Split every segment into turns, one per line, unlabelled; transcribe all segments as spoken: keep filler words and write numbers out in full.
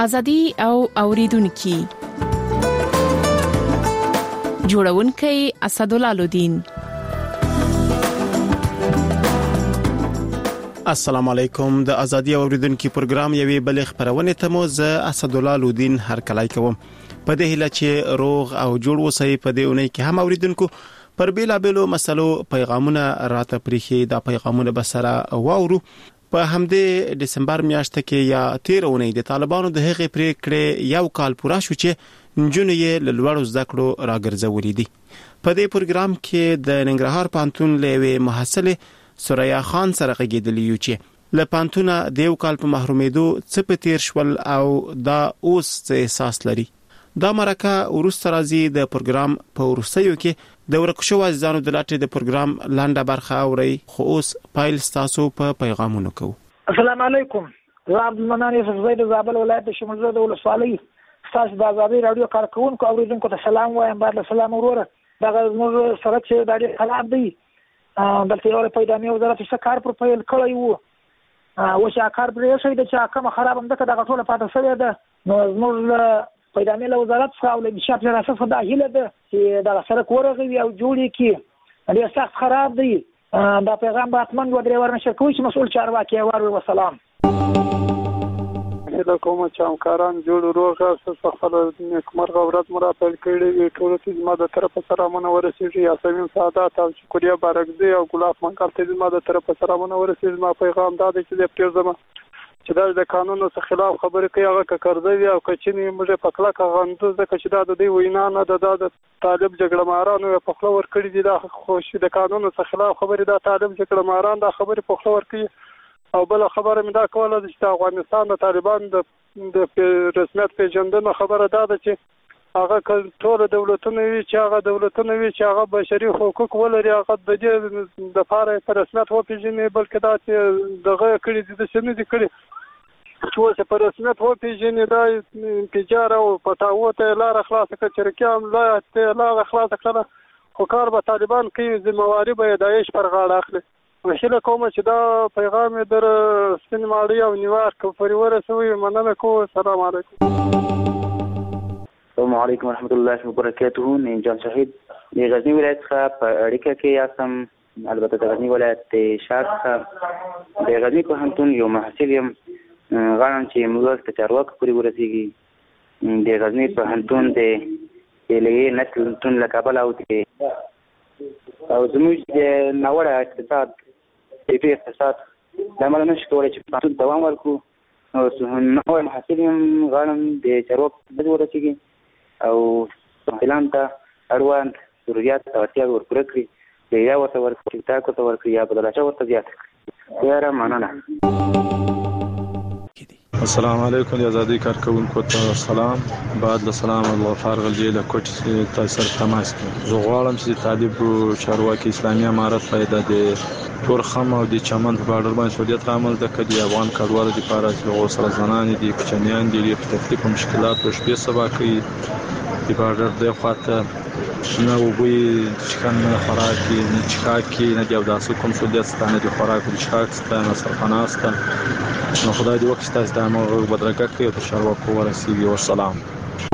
ازادي او اوریدونکو جوړونکي اسدالله لودین.
السلام علیکم. د ازادي اوریدونکو پروګرام یوې بل خبرونه ته مو زه اسدالله لودین هر کلای کوم. په دې هیله چې روغ او جوړ وسی په دې اونۍ کې هم اوریدونکو پر بیلا بیلو مسلو پیغامونه راته پریخي. دا پیغامونه به سره واورو. په همدې دسمبر میاشت کې یا تیر اونۍ د طالبانو د هغې پریکړې یو کال پوره شو چې نجونې یې له لوړو زده کړو راګرځولې دي. په دې پروګرام کې د ننګرهار پوهنتون له یوې محصلې سوریا خان سره غږیدلی یو چې له پوهنتونه د یو کال په محرومیدو څه په تیر شول او دا اوس څه احساس لري. دا مرکه وروسته راځي. د پروګرام په وروستیو کې د ورکو شوو عزیزانو د لاټې د پروګرام لنډه برخه اوري. خو اوس پایل ستاسو په پیغامونو کوو.
السلام علیکم. زه عبدالمنان یوسف زید د زابل ولایت د شمولزه د ولسوالۍ ستاسو د ازادي رادیو کارکونکو اوریدونکو ته سلام وایم. بعد سلام وروره. دغه زموږ سره چې د ډېر خراب دی دلته یو پیدامي وزارت څخه کار پر پیل کړی وو. و چې کار پرې شوی د چې کوم خراب هم دغه دغه ټوله پاتې شوی ده. نو زموږ پیدامي له وزارت څخه او له انشاء پر اساس دا هیله ده چې دا سره کورغوي او جوړی کی ډېر سخت خراب دی. دا پیغام به اتمن و درې ورنشر کوي چې مسؤل چارواکي وروي. والسلام.
د کوم چې همکاران جوړ روغ او خپل نیکمرغه ورځ مرا پیل کړي ټول چې ما د طرف سره مونږ ورسېږي. یا سمیم سعادت او شکریا بارکزی او ګلاب منکر ته ما د طرف سره مونږ ورسېږي. ما پیغام دا دی چې د پرځما چې دا د قانونو څخه خلاف خبرې کوي هغه کړځوي او کچنی موږ په کله کا غندو ځکه چې دا د دې وینا نه د د طالب جګړه مارانو په خپل ور کړی دي. دا خوشي د قانونو څخه خلاف خبرې دا طالب جګړه ماران دا خبرې په خپل ور کوي. او بل خبره مې دا کوله چې افغانستان د طالبان د د رسمیت پیژندنه خبره دا ده چې هغه ټول دولتونه وي چې هغه دولتونه وي چې هغه بشري حقوق ولري هغه د دې د لپاره په رسمیت وپیژني. بلکې دا چې دغه کړي دي د شنو دي کړي چې اوس په رسمیت وپیژني دا انفجار او پتاوه ته لار خلاص کړي چې رکام لا ته لار خلاص کړه خو کار به طالبان کوي. ذمہواری به داعش پر غاړه اخلي. وحیله کوم چې دا پیغام در سپین ماړی او نیویارک پورې ورسوي. مننه کوم. السلام علیکم.
السلام علیکم ورحمۃ اللہ وبرکاتہ. نیم جان شهید د غزنی ولایت څخه په اړیکه کې یاستم. البته د غزنی ولایت د شار څخه د غزنی پوهنتون یو محصل یم. غواړم چې موږ ته چارواکو پورې ورسیږي. د غزنی پوهنتون د الیې نتلتون له کابل او او زموږ د ناوړه اقتصاد د اقتصاد د عمل نشي کولای چې پوهنتون دوام ورکړو. او نو محصل یم غواړم د چارواکو پورې ورسیږي او اعلان ته اړوند ضرورت او اړتیا ورپوره کړي. یا ورته ورکړي تاکو ته ورکړي یا بدلاچا ورته زیات کړي. یاره مننه.
السلام علیکم. د ازادي کارکونکو ته سلام. بعد له سلام الله فارغ الجیل کوټ تاسو تماس کړ. زه غواړم چې طالب چارواکي اسلامي امارت پیدا د تور خم او د چمن په بارډر باندې سعودیت عمل د کدي افغان کډوالو لپاره چې غوسه زنان دي کوچنیان دي په تکلیف او مشکلات او شپې سبا کوي د بارډر د خواته نه وبوي چې کنه خوراکي نه چکاکي نه دی او داسې کوم سعودیت ستانه د خوراک او چکاک ستانه سرپناسته. نو خدای دې وکړي تاسو د امر بدرګه کوي او چارواکو ورسیږي. والسلام.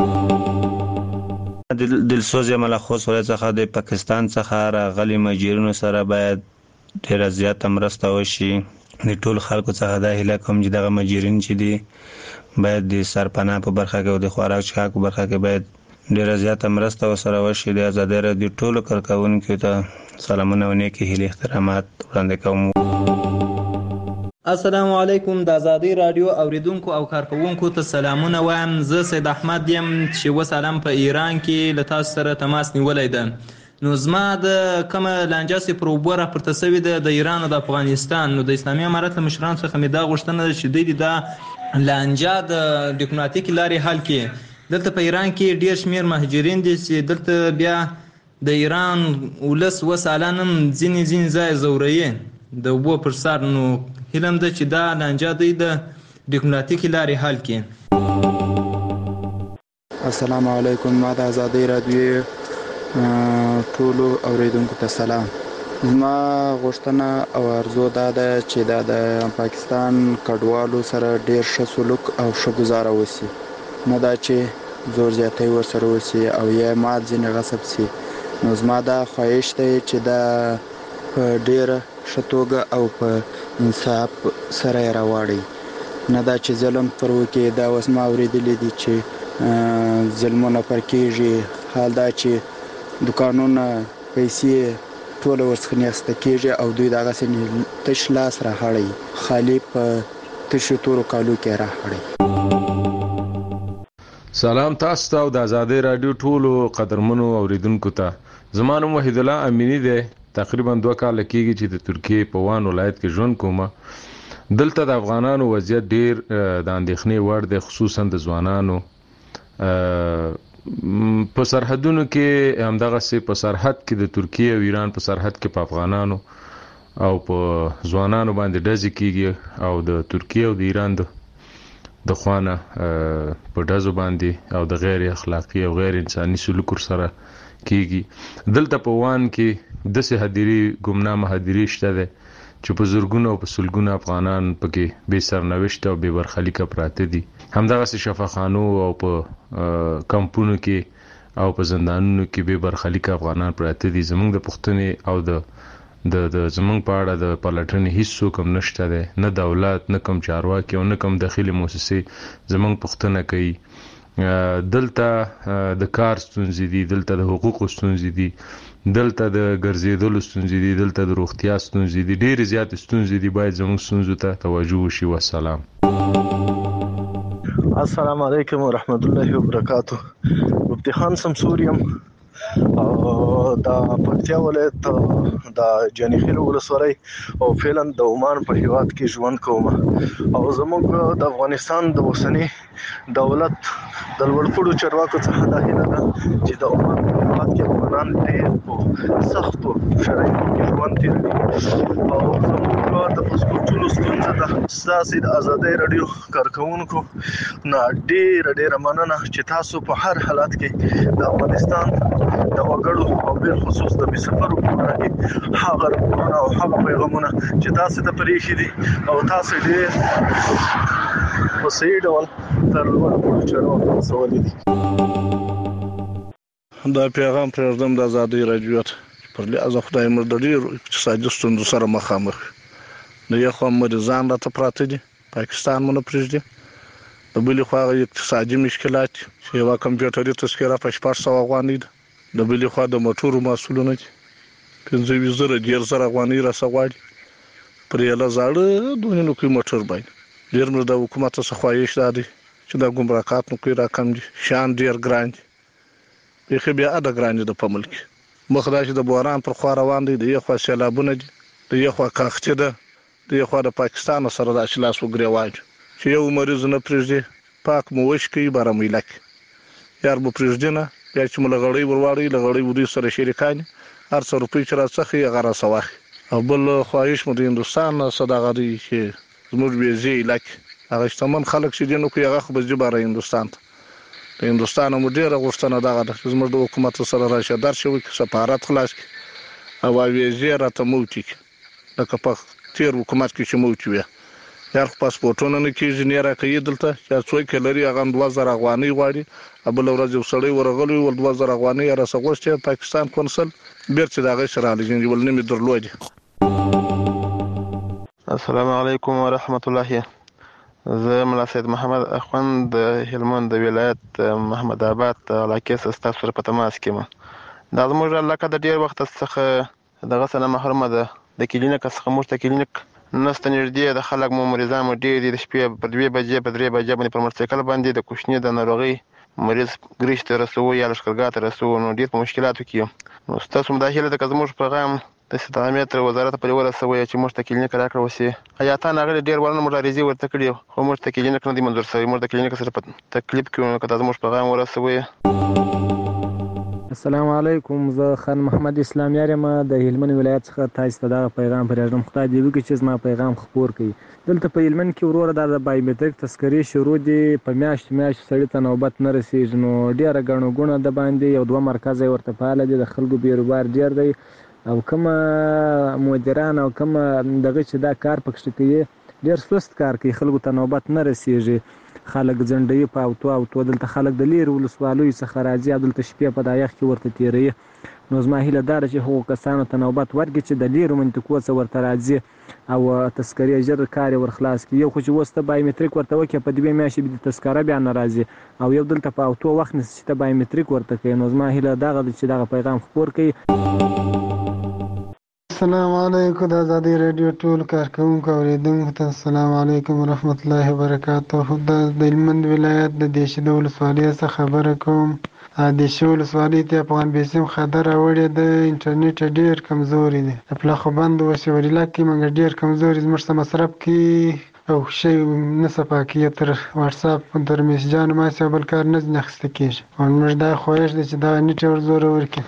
دلسوز ملخص ولایت څخه د پاکستان څخه راغلي مهاجرینو سره باید ډیره زیاته مرسته وشي. د ټول خلکو څخه دا هیله کوم چې دغه مهاجرین چې دي باید د سرپناه په برخه کې او د خوراک چکاک په برخه کې باید ډیره زیاته مرسته وسره وشي. د ازادي رادیو ټولو کارکونکو ته سلامونه او نیکی هیلې احترامات وړاندې کوم.
السلام علیکم. د ازادي رادیو اوریدونکو او کارکونکو ته سلامونه وایم. زه سید احمد یم چې وسلام په ایران کې له تاسو سره تماس نیولای ده. نو زما د کومه لانجه سي پروبوره پرته سوي ده د ایران او د افغانستان. نو د اسلامي امارت له مشرانو څخه مې دا غوښتنه ده چې دوی دا لانجه د ډیپلوماټیک لارې حل کړي. دلته په ایران کې ډیر شمیر مهاجرین دي چې دلته بیا د ایران ولس وسالانم ځینې ځینې ځای زوروي د وبو پر سر. نو هیلم ده چې دا لانجه دوی د ډیپلوماټیک لارې حل کړي.
السلام علیکم. ما د ازادي رادیو ټولو اوریدونکو ته سلام. زما غوښتنه او ارزو دا ده چې دا د پاکستان کډوالو سره ډیر ښه سلوک او ښه ګزاره وسی، نه دا چې زور زیاتی ورسره وسی او یا مال ځینې غصب سي. نو زما دا خواهش دی چې دا په ډیره ښه توګه او په انصاف سره یې راواړي، نه دا چې ظلم پر وکړي. دا اوس ما اورېدلی دي چې ظلمونه پر کېږي، حال دا چې دوکانونه پیسې ټوله ورڅخه نیسته کېږي او دوی دغسې تش لاس راهړوي، خالي په تشو تورو کالو کې راهړوي.
سلام تاسو ته او د آزادۍ راډیو ټولو قدرمنو اوریدونکو ته. زما نوم وحید الله امینی دی. تقریبا دوه کاله کېږي چې د ترکیې په وان ولایت کې ژوند کوم. دلته د افغانانو وضعیت ډیر د اندېښنې وړ دی، خصوصا د ځوانانو په سرحدونو کې. همدغسې په سرحد کې د ترکیې او ایران په سرحد کې په افغانانو او په ځوانانو باندې ډزې کېږي او د ترکیې او د ایران د د خوانه په ډزو باندې او د غیر اخلاقی او غیر انساني سلوک سره کېږي. دلته په وان کې داسې هدیرې ګمنامه هدیرې شته ده چې په زرګونو او په سلګونو افغانان پکې بې سرنوشته او بې برخلیکه پراته دي. همدغسې شفاخانو او په کمپونو کې او په زندانونو کې بې برخلیکه افغانان پراته دي. زموږ د پوښتنې او د د د زمونږ په اړه د پلټنې هیڅ څوک هم نشته دی، نه دولت، نه کوم چارواکي او نه کوم داخلي موسسې زمونږ پوښتنه کوي. دلته د کار ستونزې دي، دلته د حقوقو ستونزې دي، دلته د ګرځېدلو ستونزې دي، دلته د روغتیا ستونزې دي، ډېرې زیاتې ستونزې دي. باید زموږ ستونزو ته توجه وشي. والسلام.
السلام علیکم ورحمت الله وبرکاتو. مفتی خان سمسور یم او د پکتیا ولایت د جانیخیل ولسوالۍ او فعلا د عمان په هیواد کې ژوند کوم. او زموږ د افغانستان د اوسنی دولت د لوړپوړو چارواکو څخه دا هیله ده چې د عمان په هیواد کې افغانان ډېر په سختو شرایطو کې ژوند تېروي او زموږ د پاسپورټونو ستونزه ده. ستاسې د ازادۍ راډیو کارکوونکو نه ډېره ډېره مننه چې تاسو په هر حالت کې د افغانستان د وګړو او بالخصوص د بې سفرو په اړه کې هغه راپورونه او هغه پیغامونه چې تاسو ته پرېښي دي او تاسو ډېر په صحیح ډول تر لوړپوړو چارواکو رسولي دي. دا پیغام پرېږدم د ازادۍ راډیو ته. پر لحاظه خدای مړ د ډېرو اقتصادي ستونزو سره مخامخ. د یو خوا مریضان راته پراته دي، پاکستان مو نه پرېږدي. د بلې خوا اقتصادي مشکلات چې یوه کمپیوټري تذکره په شپږ سوه افغانۍ ده. د بلې خوا د موټرو محصولونه دي پنځه ویشت زره ډېر زره افغانۍ راڅه غواړي پر یوه زاړه دوه نوکۍ موټر باندې. ډېر مې د حکومت څخه خواهش دا دی چې دا ګمرکات نوکۍ راکم دي، شیان ډېر ګران دي، بیخي بې حده ګران دي. د په ملک مخ دا چې د بحران پر خوا روان دی، د یو خوا سیلابونه دي، د یو خوا کاختي ده، د یو خوا د پاکستان سره داسې لاس وګرېوان چې یو مریض نه پرېږدي، پاک مو وش کوي، بارامویله کې یار مو پرېږدي نه، بیا چې مو له غړۍ ورواړوي، له غړۍ ودوی سره شریکان هر څه روپۍ چې راڅخي هغه راڅه واخلي. او بل خواهش مو د هندوستان څه دغه دی چې زموږ ویزې علاقې هغه شتمن خلک چې دي نو کوي هغه خو به ځي باره هندوستان ته. د هندوستان مو ډېره غوښتنه دغه ده چې زموږ د حکومت سره راشي درشي وکړي، سفارت خلاص کړي او ویزې راته موچي کړي لکه په تېر حکومت کې چې موچي وي. یار خو پاسپورټونه نه کېږي، نه یې راکوي دلته. یا څوک یې لري هغه هم دوه زره افغانۍ غواړي. بله ورځ یو سړی ورغلی ول دوه زره افغانۍ یې راڅه غوښتې، پاکستان کونسل بېرته د هغې سره رالیږي ول نه مې درلودې.
السلام علیکم ورحمت الله. زه ملا سید محمد اخوند د هلمند د ولایت محمد آباد علاقې څخه ستاسو سره په تماس کې یم. دا زموږ علاقه د ډېر وخت څخه دغه څه نه محرومه ده. د کلینیک څخه موږ ته کلینیک نسته نږدې، د خلک مو مریضان مو ډېر دي. د شپې په دوې بجې په درې بجې باندې پر موټرسایکل باندې د کوچني د ناروغۍ مریض ګریش ته رسوو یا لښکرګاه ته رسوو، نو ډېر په مشکلاتو کې یم. نو ستاسو هم دا هیله ده که زموږ پیغام د استعامت وزارت پورې ورسوئ چې موږ ته کلینیک راکړه وسي. حیاتان هغه ډېر ورنه موږ عریضې ورته کړي خو موږ ته کلینیک نه دی منظور شوی. موږ د کلینیک سره په تکلیف کې یو، که دا زموږ پیغام ورسوئ.
السلام علیکم. زه خان محمد اسلامیار یم د هلمند ولایت څخه. تاسو ته دغه پیغام پرېږدم. خدای دې وکړي چې زما پیغام خپور کړي. دلته په هلمند کې وروره دا د بایومټریک تذکرې شروع دي، په میاشت میاشت سړي ته نوبت نه رسېږي. نو ډېره ګڼه ګوڼه د باندې یو دوه مرکزه یې ورته فعاله دي، د خلکو بیروبار ډېر دی او کوم مدیران او کوم دغه چې دا کار پکې کوي ډیر سست کار کوي، خلکو ته نوبت نه رسیږي، خلک ځنډوي په اوتو اوتو، دلته خلک د لیرې ولسوالیو څخه راځي او دلته شپې په دا یخ کې ورته تېروي. نو زما هیله دا ده چې هغو کسانو ته نوبت ورکړي چې د لیرو منطقو څخه ورته راځي او تذکرې ژر کار یې ورخلاص کړي. یو خو چې اوس ته بایومټریک ورته وکړې په دوې میاشتې به د تذکره بیا نه راځي، او یو دلته په اوتو وخت نیسي چې ته بایومټریک ورته کوي. نو زما هیله دغه ده چې دغه پیغام خپور کړي.
السلام علیکم د ازادي رادیو ټول کارکونکو اوریدونکو ته السلام علیکم ورحمت الله وبرکاته. د هلمند ولایت د دیشې ولسوالۍ څخه خبره کوم. د دیشې ولسوالۍ ته افغان بیسیم خاطر راوړې د انټرنیټ ډیر کمزوري دی، د پلاخوبند او شوریلا کې موږ ډیر کمزوري زموږ سره مصرف کې او شی نه صفا کې تر واتس اپ تر میسجانو ما څه بل کار نه نخسته کېږي. او موږ دا خوښ دي چې دا نیټ ور زور ورکړي.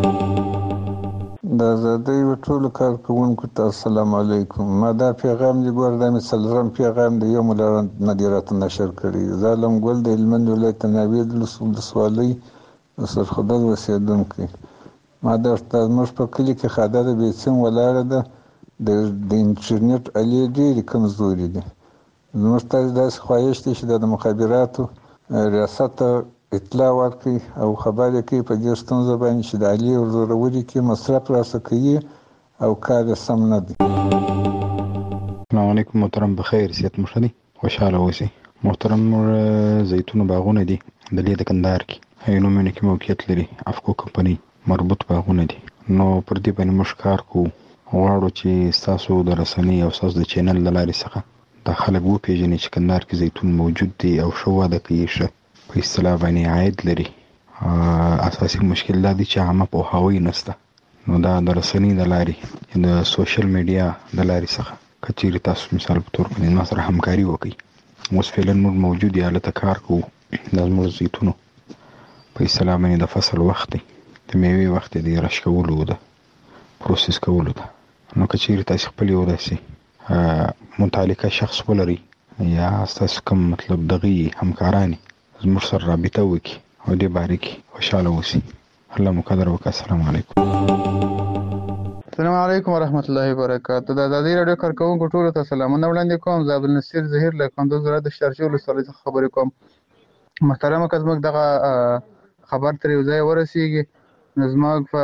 د ازادۍ ټول کارکونکو ته السلام علیکم. ما دا پیغام دی ګور دا مثلرم پیغام دی یو ملار مدیریت نشر کړی. ظالم ګل د هلمند ولایت ناوید ولسوالۍ سرخدل اوسېدونکی. ما درته زموږ په کلي کې خاده د بیسیم ولاړه ده، د انټرنیټ الې ډېرې کمزوري دي. زموږ ته داسې خواهش دی چې د مخابراتو ریاست ته اطلاع ورکړي او خبر یې کوي په دې ستونزه باندې چې د الې ورزورولي کې مصرف راسه کوي او کار یې سم نه دی.
السلام علیکم محترم، بخیر صحت مو ښه دی، خوشحاله اوسئ. محترم زیتون باغونه دي د لې د کندهار کې هینومینه کې موقعیت لري، افکو کمپنۍ مربوط باغونه دي. نو پر دې باندې موږ کار کوو، غواړو چې ستاسو د رسنۍ او ستاسو د چینل له لارې څخه دا خلک وپېژني چې کندهار کې زیتون موجود دی او ښه وده کوي، ښه په اصطلاح باندې عاید لري. اساسي مشکل دا دی چې عامه پوهاوی نشته. نو دا د رسنۍ د لارې د سوشل میډیا د لارې څخه که چیرې تاسو مثال په تور باندې ما سره همکاري وکړئ. اوس فعلا موږ موجود یو هلته کار کوو. دا زموږ زیتونو په اصطلاح باندې د فصل وخت دی، د میوې وخت دی، د رش کولو ده، پروسس کولو ده. نو که چیرې تاسو خپل یو داسې متعلقه شخص ولرئ یا ستاسو کوم مطلب دغه همکارانی زموږ سره رابطه وکړي او دې باره کې خوشحاله اوسئ. الله مو قدر وکړه. السلام علیکم.
السلام علیکم ورحمت الله وبرکاته. د ازادي رادیو کارکونکو ټولو ته سلامونه وړاندې کوم. زه عبدالنصیر ظهیر له کندوز ولایت د شارجې ولسوالۍ څخه خبرې کوم. محترمه که زموږ دغه خبر تر یو ځای ورسیږي نو زموږ په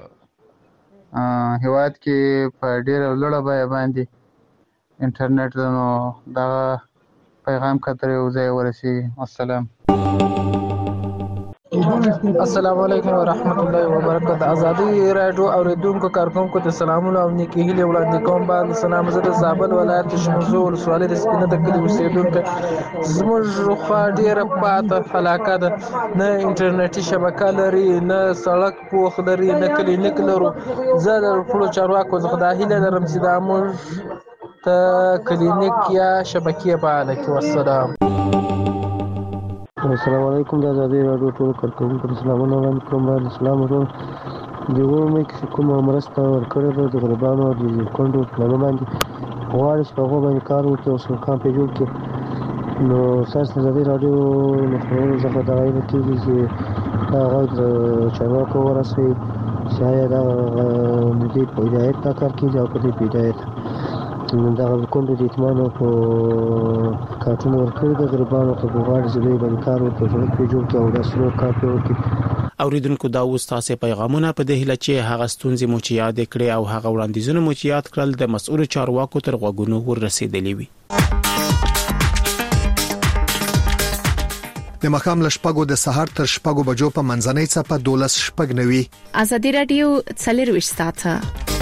هیواد کې په ډېره لوړه بیه باندې انټرنیټ ده، نو دغه پیغام که تر یو ځای ورسیږي. السلام
السلام علیکم ورحمت الله وبرکاته. ازادي رادیو اوریدونکو کارکونکو ته سلامونه او نیکې هیلې وړاندې کوم. بعد سلام زه د زابل ولایت شمزو ولسوالۍ د سپینه د کلي اوسېدونکی. زموږ خوا ډېره پاته علاقه ده، نه انټرنیټي شبکه لري، نه سړک پوخ لري، نه کلینیک لرو. زه د ټولو چارواکو څخه دا هیله لرم چې دا موږ ته کلینیک یا شبکې فعاله کړي. والسلام.
السلام علیکم. د ازادي رادیو ټول کارکونکو ته سلامونه وړاندې کوم. باید سلام وکړم. د اومې کې کومه مرسته ورکړې ده د غریبانو او د کونډو پلانو باندې غواړي چې په هغو باندې کار وکړي او سرکان پرې جوړ کړي. نو ستاسو د ازادي رادیو له خبرونو څخه دا هیله کېږي چې دا غږ د چارواکو ورسوي چې آیا دا د دې په هدایت دا کار کېږي او په دې په هدایت دغه کونډو د یتیمانو په کارټونه ورکړي د غریبانو ته غواړي چې دوی باندې کار وکړي، سړک پرې جوړ کړي او داسې نور کار پرې وکړي.
اوریدونکو دا اوس تاسو پیغامونه په دې هیله چې هغه ستونزې مو چې یاد کړې او هغه وړاندیزونه مو چې یاد کړل د مسؤل چارواکو تر غوږونو ورسېدلې وي.
د مخام لشپګو د سحر تر شپګو بجو په منځنۍ څپه دولس شپګ نوي.
ازادي رادیو څلرويش ساعته.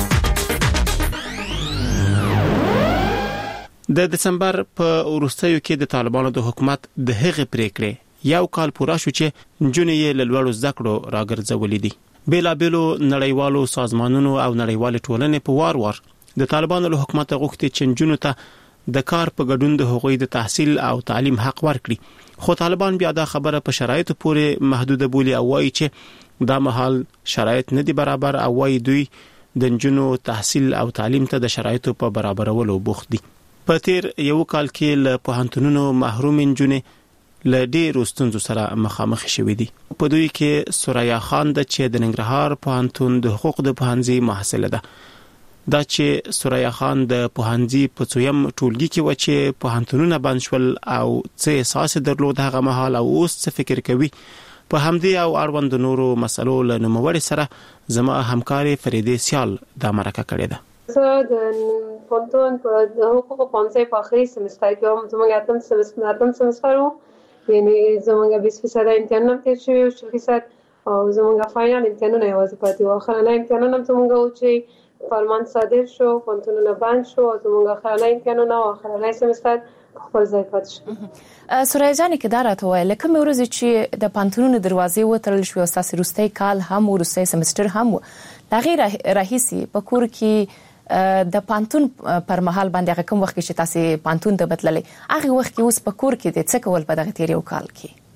د دسمبر په وروستیو کې د طالبانو د حکومت د هغې پریکړې یو کال پوره شو چې نجونې یې له لوړو زده کړو راګرځولې دي. بیلابېلو نړیوالو سازمانونو او نړیوالې ټولنې په وار وار د طالبانو له حکومت غوښتي چې نجونو ته د کار په ګډون د حقوقي د تحصیل او تعلیم حق ورکړي. خو طالبان بیا دا خبره په شرایطو پورې محدوده بولي او وایي چې دا مهال شرایط نه دي برابر او وایي دوی د نجونو تحصیل او تعلیم ته د شرایطو په برابرولو بوخت دي. په تیر یو کال کې له پوهنتونونو محروم نجونې له ډېرو ستونزو سره مخامخ شوي دي. په دوی کې سوریا خان د چې د ننګرهار پوهنتون د حقوق د پوهنځي محصله ده. دا چې سوریا خان د پوهنځي په څویم ټولګي کې و چې پوهنتونونه بند شول او څه احساس درلود هغه مهال او اوس څه فکر کوي، په همدې او اړوند نورو مسلو له نوموړي سره زما همکاري فریدې سیال دا مرکه کړې ده.
زه د پوهنتون په حقوقو پوهنځي په اخري سمستر کې وم. زموږ اتم سمستر اتم سمستر و، یعنې زموږ بیست فیصده امتحانونه تېر شوي و، شل فیصد او زموږ فاینل امتحانونه یوازې پاتې وو. اخرنی امتحانونه هم زموږ و چې فرمان صادر شو، پوهنتونونه بند شو او زموږ اخرنی امتحانونه او اخرنی سمستر خپل ځای پاتې شو.
سوریا جانې که دا راته ووایه، له کومې ورځې چې د پوهنتونونو دروازې وتړل شوې او ستاسې وروستی کال هم وروستی سمستر هم و، د هغې راهیسې په کور کې د پانتون پر مهال باندې هغه کوم وخت کې چې تاسو پانتون ته بدللې، هغه وخت کې اوس په کور کې د څه کول په دغه تیر یو کال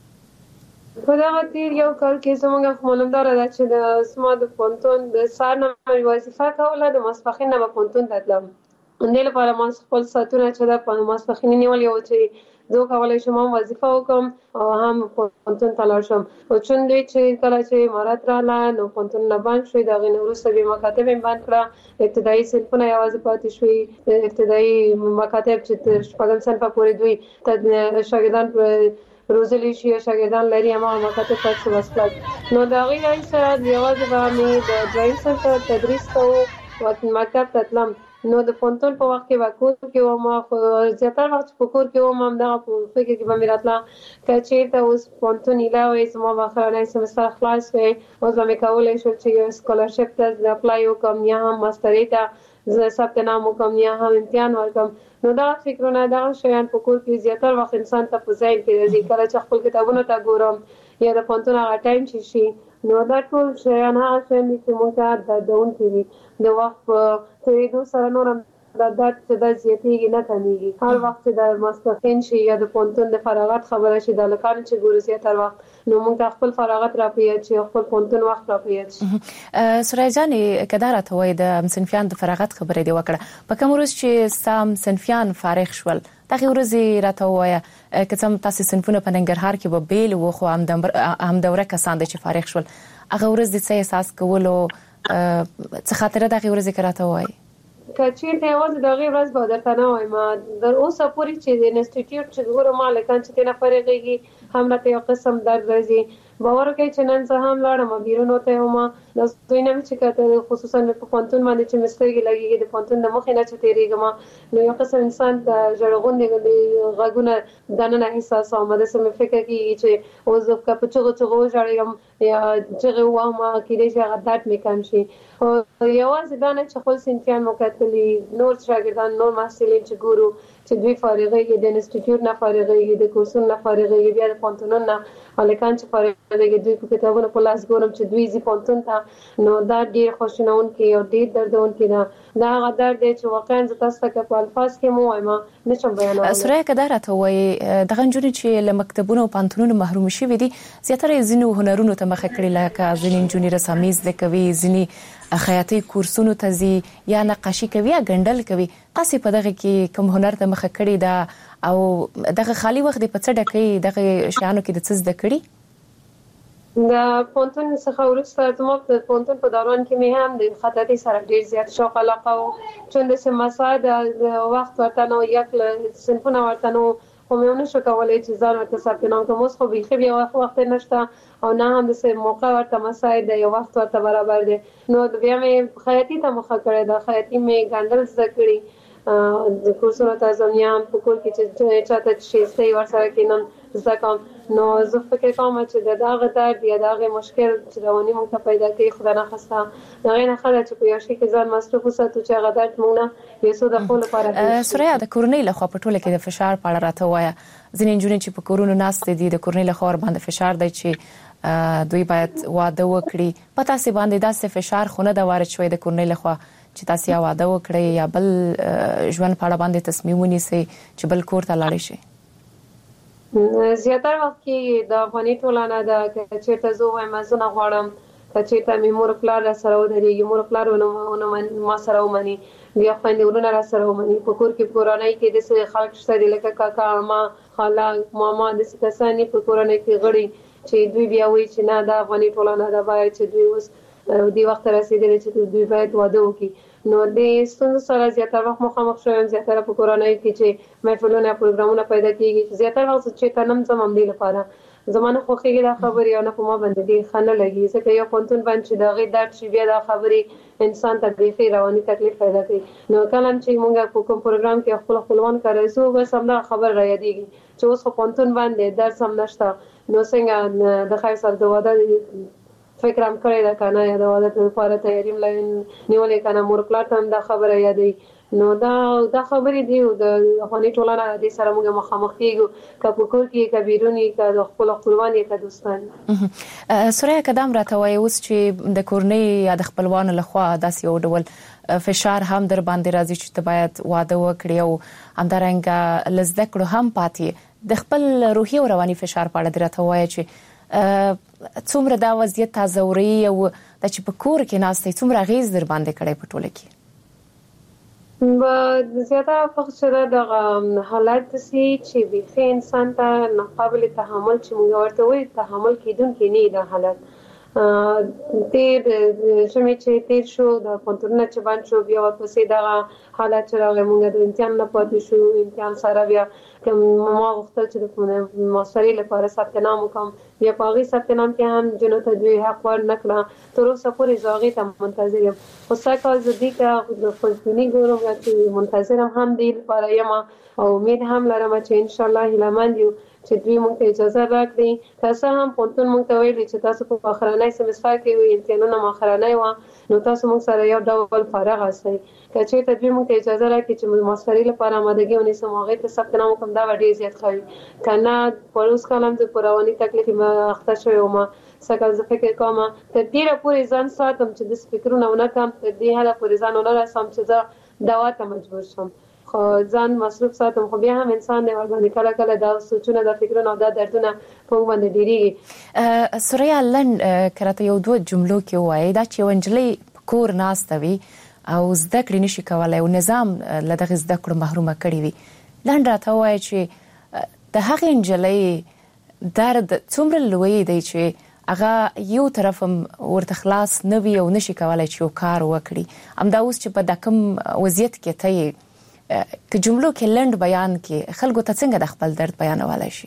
کې؟
په دغه تیر یو کال کې زموږ معلومدار ده چې د سما د پانتون د سار نه وظیفه کوله، د ماسپښین نه پانتون ته تلم. دې لپاره ما خپل ساعتونه چې د ماسپښین نیولي وو چې زه کولی شم هم وظیفه وکړم او هم پوهنتون ته لاړ شم. خو چون دوی چې کله چې امارات راغله نو پوهنتونونه بند شوي، د هغې نه وروسته بیا مکاتب یې بند کړه، ابتدایي صنفونه یوازې پاتې شوي. ابتدایي مکاتب چې تر شپږم صنفه پورې دوی ته شاګردان روزلی شي، شاګردان لري، هماغه مکاتب پاتې شو بس کړل. نو د هغې راهیسه یوازې به مې د دویم صنف تدریس کوو، مکتب ته تلم. نو د پوهنتون په وخت کې به کور کې وم، خو زیاتره وخت چې په کور کې وم همدغه په فکر کې به مې راتله که چېرته اوس پوهنتون ایله وی، زما به اخرنی سمستر خلاص وی، اوس به مې کولی شول چې یو سکالرشپ ته اپلای وکړم یا هم ماسترۍ ته زه ثبت نام وکړم یا هم امتحان ورکړم. نو دغه فکرونه دغه شیان په کور کې زیاتره وخت انسان ته په ذهن کې راځي. کله چې خپل کتابونو ته ګورم یا د پوهنتون هغه ټایم چې شي، نو دا ټول شیان هغه شیان دي چې موږ ته دردونکي دي. د وخت په تېرېدو سره نور هم دا درد چې دا زیاتېږي نه کمیږي. هر وخت چې د ماسپښین شي یا د پوهنتون د فراغت خبره شي، د هلکانو چې ګورو زیاتره وخت، نو موږ ته خپل فراغت را په یاد شي او خپل پوهنتون وخت را په یاد شي.
سوریا جانې که دا راته وایي د همصنفیان د فراغت خبره دې وکړه، په کوم ورځ چې ستا همصنفیان فارغ شول دغې ورځې راته ووایه، که څه هم تاسې صنفونه په ننګرهار کې به بېل وو خو همدوره کسان دي چې فارغ شول، هغه ورځ دې څه احساس کولو، څه خاطره د هغې ورځې که راته ووایي؟
که چېرته یوازې د هغې ورځ به درته نه وایم، در اوسه پورې چې د انسټیټیوټ چې ګورم هلکان چې ترېنه فارغېږي هم راته یو قسم درد راځي. باور وکړئ چې نن زه هم لاړم بیرون وتی وم، د دوی نه مې چې کته خصوصا مې په پوهنتون باندې چې مې سترګې لګېږي، د پوهنتون د مخې نه چې تېرېږم نو یو قسم انسان ته ژړ غوندې غږونه دننه احساسوم. داسې مې فکر کېږي چې اوس زه که په چغو چغو وژاړم یا چغې ووهم، کېدای شي هغه درد مې کم شي. خو یوازې دا نه چې خپل صنفیان مو کتلي، نور شاګردان، نور محصلین چې ګورو چې دوی فارغېږي، د انسټیټیوټ نه فارغېږي، د کورسونو نه فارغېږي، بیا د پوهنتونونو نه هلکان چې فارغېږي، دوی په کتابونو په لاس ګورم چې دوی ځي پوهنتون ته، نو دا ډېر خواشینونکی او ډېر دردونکی ده. دا هغه درد دی چې واقعا زه تاسو ته که په الفاظ کې مو ووایم نه شم بیانولی.
سوریا که دا راته ووایي، دغه نجونې چې له مکتبونو او پوهنتونونو محروم شوي دي، زیاتره یې ځینو هنرونو ته مخه کړې، لکه ځینې نجونې رسامي زده کوي، ځینې خیاطۍ کورسونو ته ځي یا نقاشي کوي یا ګنډل کوي. تاسې په دغه کې کوم هنر ته مخه کړې ده او دغه خالي وخت دې په څه ډکوي؟ دغه شیانو کې د څه زده کړي؟
د پوهنتون څخه وروسته زموږ د پوهنتون په دوران کې مې هم د خطاطۍ سره ډېر زیات شوق علاقه و، چون داسې مساعد د وخت ورته نه و، یک صنفونه ورته نه و، خو مې ونه شو کولی چې ځان ورته ثبت نام کړم. اوس خو بیخي بیا وخت نشته او نه هم داسې موقع ورته مساعد دی، یو وخت ورته برابر دی. نو بیا مې خیاطي ته مخه کړې ده، خیاطي مې ګنډل زده کړي، د کورسونو ته ځم یا هم په کور کې چې چاته شیستۍ ورسره کښېنم زده کوم. نو زه فکر کوم چې د دغه درد یا د هغې مشکل چې رواني موږ ته پیدا کوي، خدای نخواسته د هغې نه ښه ده چې په یو شي کې ځان مصروف وساتو چې هغه درد موږ نه یو څو دقیقو لپاره.
سوریا، د کورنۍ لخوا په ټوله کې د فشار په اړه راته ووایه. ځینې نجونې چې په کورونو ناستې دي، د کورنۍ لخوا ورباندې فشار دی چې دوی باید واده وکړي. په تاسې باندې داسې فشار خو نه ده وارد شوی د کورنۍ لخوا چې تاسې یا واده وکړئ یا بل ژوند په اړه باندې تصمیم ونیسئ چې بل کور ته لاړئ شئ؟
زیاتره وخت کې د افغاني ټولنه ده که چېرته زه ووایم زه نه غواړم چې ته مې مور پلار را سره ودرېږي مور پلار ونه ما سره ومني بیا خویندې ورونه را سره ومني په کور کې کورنۍ کې داسې خلک شته دي لکه کاکا عمه خاله ماما داسې کسان دي په کورنۍ کې غړي چې دوی بیا وایي چې نه دا افغاني ټولنه ده باید چې دوی اوس دې وخت رسېدلي چې دوی باید واده وکړي نو د ستونزو سره زیاتره وخت مخامخ شویم زیاتره په کورنۍ کې چې محفلونه پروګرامونه پیدا کېږي زیاتره وخت چې ته نم ځم همدې لپاره زمانه خوښېږي دا خبرې او نه په ما باندې ډېر ښه نه لګي ځکه یو پوهنتون باندې چې د هغې درد شي بیا دا خبرې انسان ته بیخي رواني تکلیف پیدا کوي نو کله چې موږ په کوم پروګرام کې خپل خپلوان کار زه بس همدغه خبر را یادېږي چې اوس خو پوهنتون باندې درس هم نشته نو څنګه د خیر سره د واده فکر هم کړی ده که نه یا د واده لپاره تیاري هم نیولې که نه مور پلار ته هم دا خبره یادوي نو دا دا خبرې دي د افغاني ټولنه دې سره موږ مخامخ کېږو که په کور کې که بیرون یې که د خپلو خپلوان یې که دوستان
سوریا که دا هم راته وایي اوس چې د کورنۍ یا د خپلوانو لخوا داسې یو ډول فشار هم در باندې راځي چې ته باید واده وکړې او همدارنګه له زده کړو هم پاتې د خپل روحي او رواني فشار په اړه دې راته ووایه چې څومره دا وضعیت تا ځوروي او دا چې په کور کې ناست دی څومره اغېز در باندې کړی په ټوله کې
زیاتره وخت چې دغه حالت داسې چې بیخي انسان ته ناقابل تحمل چې موږ ورته وایو تحمل کېدونکی نه وي دا حالت تیر ژمی چې تیر شو د پوهنتونونه چې بند شو بیا ورپسې دغه حالت چې راغی موږ د امتحان نه پاتې شو امتحان سره بیا که ما غوښتل چې د ماسترۍ لپاره ثبت نام وکړم بیا په هغې ثبت نام کې هم جنو ته دوی حق ور نه کړه تر اوسه پورې زه هغې ته منتظر یم خو سږ کال زه دې ته د خوشبیني ګورم چې منتظر هم دې لپاره یم او امید هم لرم چې انشاءالله هیلهمند یو چې دوی موږ ته اجازه راکړي که څه هم پوهنتون موږ ته ویلي چې تاسو په آخرنی سمستر کې وي امتحانونه مو آخرنی وه نو تاسو موږ سره یو ډول فارغ هستئ که چېرته دوی موږ ته اجازه راکړي چې ماسترۍ لپاره امادګي ونیسم هغې ته ثبت نام وکړم دا به ډېر زیات ښه وي که نه په اوس کال هم زه په رواني تکلیف کې اخته شوې وم څه کال زه فکر کوم تر ډېره پورې ځان ساتم چې داسې فکرونه ونه کړم تر دې حده پورې ځان ونه رسم چې زه دوا ته مجبور شم خو ځان مصروف ساتم خو بیا هم انسان دی ورباندې کله کله دا سوچونه دا فکرونه او دا دردونه په موږ باندې ډېرېږي
سوریا لنډ که راته یو دوه جملو کې ووایي دا چې یوه نجلۍ په کور ناسته وي او زده کړې نشي کولی او نظام له دغې زده کړو محرومه کړې وي لنډ راته ووایي چې د هغې نجلۍ درد څومره لوی دی چې هغه یو طرف هم ورته خلاص نه وي او نشي کولی چې یو کار وکړي همدا اوس چې په دا کوم وضعیت کې ته یې که جملو کې لنډ بیان کې خلکو ته څنګه د خپل درد بیانولی شي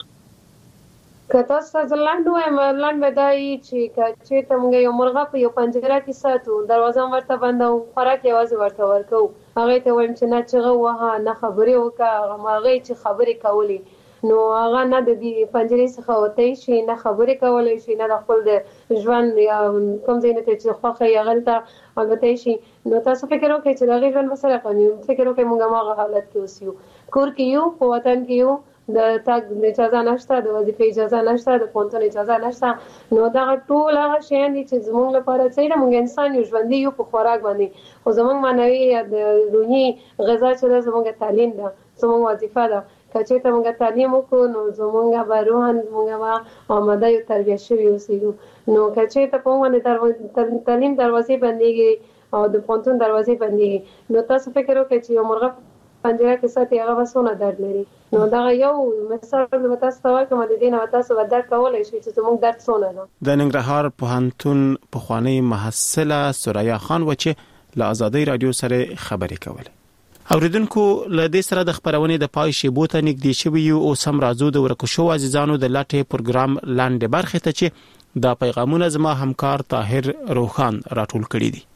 که تاسو ته زه لنډ ووایم لنډ به دا وي چې که چېرته موږ یو مرغه په یو پنجره کې ساتو دروازه هم ورته بنده وو خوراک یوازې ورته ورکوو هغې ته وایم چې نه چغه ووهه نه خبرې وکړه هغې چې خبرې کولې نو هغه نه د دې پنجرې څخه وتی شي نه خبرې کولی شي نه د خپل د ژوند یا کوم ځای نه چې خوښه یې هغلته الوتی شي نو تاسو فکر وکړئ چې د هغې ژوند به سره کوم فکر وکړئ موږ هماغه حالت کې اوس یو کور کې یو په وطن کې یو د تګ اجازه نشته د وظیفې اجازه نشته د پوهنتون اجازه نشته نو دغه ټول هغه شیان دي چې زموږ لپاره څه ده موږ انسان یو ژوندي یو په خوراک باندې خو زموږ معنوي یا د روحي غذا چې ده زموږ تعلیم ده زموږ وظیفه ده که چېرته موږ تعلیم وکړو نو زموږ به روحاً موږ به آماده یو تربیه شوي اوسېږو نو که چېرته په موږ باندې تعلیم دروازې بندېږي او د پوهنتون دروازې بندېږي نو تاسو فکر وکړئ چې یو مرغه پنجره کې ساتي هغه به څونه درد لري نو دغه یو مثال به تاسو ته ورکړم د دې نه به تاسو به درک کولی شئ چې زموږ درد څونه ده
د ننګرهار پوهنتون پخوانۍ محصله سوریا خان و چې له ازادۍ راډیو سره خبرې کولې اوریدونکو له دې سره د خبرونې د پای شیبو ته نږدې شوي یو او سم راځو د ورکو شو عزیزانو د لاټې پروګرام لاندې برخې ته چې دا پیغامونه زما همکار طاهر روخان راټول کړي دي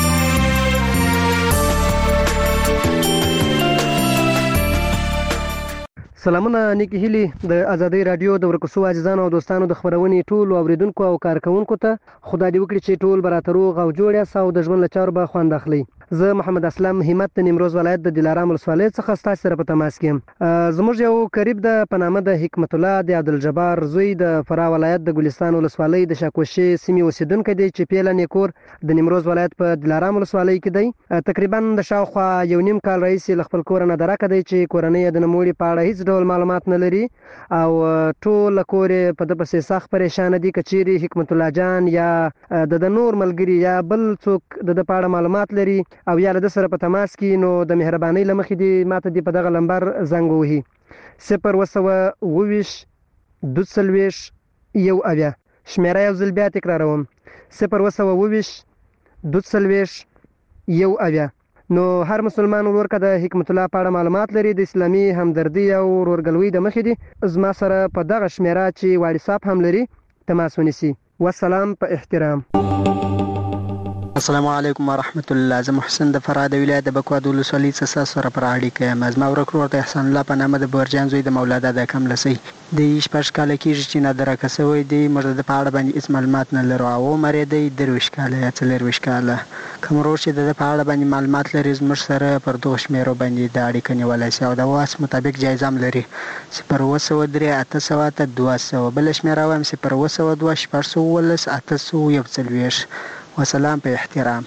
سلامونه نیکی هیلی د ازادۍ رادیو د ورکوسو عزیزانو او دوستانو د خبرونې ټول اوریدونکو او کارکونکو ته خدای دې وکړي چې ټول به راته روغ او جوړ یاست او د ژوند له چارو به خوند اخلئ زه محمد اسلم همت د نیمروز ولایت د دلارام ولسوالۍ څخه ستاسو سره په تماس کې یم. زموږ یو قریب د په نامه د حکمت الله د عبدالجبار زوی د فراه ولایت د ګلستان ولسوالۍ د شاکوشي سیمې اوسیدونکی دی چې پیله نیکور د نیمروز ولایت په دلارام ولسوالۍ کې دی. تقریبا د شاوخوا یو نیم کال راهیسې له خپل کور نه درکه دی چې کورنۍ د نوموړي په اړه هیڅ ډول معلومات نه لري او ټول کور په د پسې سخت پریشان دي. کچيري حکمت الله جان یا د نور ملګری یا بل څوک د په اړه معلومات لري او یا له سره په تماس کې نو د مهرباني لمخې دی ماته دی په دغه نمبر زنګ وهي صفر وسوه اوويش دوڅلويش یو اویا. شمیره یو ځل بیا تکراروم صفر وسوه اوويش دوڅلويش یو اویا. نو هر مسلمان ورور که د حکمت الله په اړه معلومات لري د اسلامي همدردي او ورورګلوي د مخې دی زما سره په دغه شمیره چې واتساپ هم لري تماس ونیسي. والسلام په احترام.
السلام علیکم ورحمت الله. زه محسن د فراه د ولایت د بکواد ولسوالۍ څخه سره پر اړیکه یم. زما ورک ورور د احسان الله په نامه د بورجان زوی د مولا دادا کملسۍ د شپږ کاله کېږي چې نادرکه سوی دی. موږ د په اړه باندې هېڅ معلومات نه لرو او عمر یې دی درویشت کاله یا څلرویشت کاله. کوم ورور چې د په اړه باندې معلومات لري زموږ سره پر دغو شمیرو باندې د اړیکه نیولی شي او د واس مطابق جایزه هم لري صفر اووه سوه درې اته سوه اته دوه سوه. بله شمیره وایم صفر اووه سوه دوه شپږ سوه اوولس اته سوه یو څلوېښت. وسلام په احترام.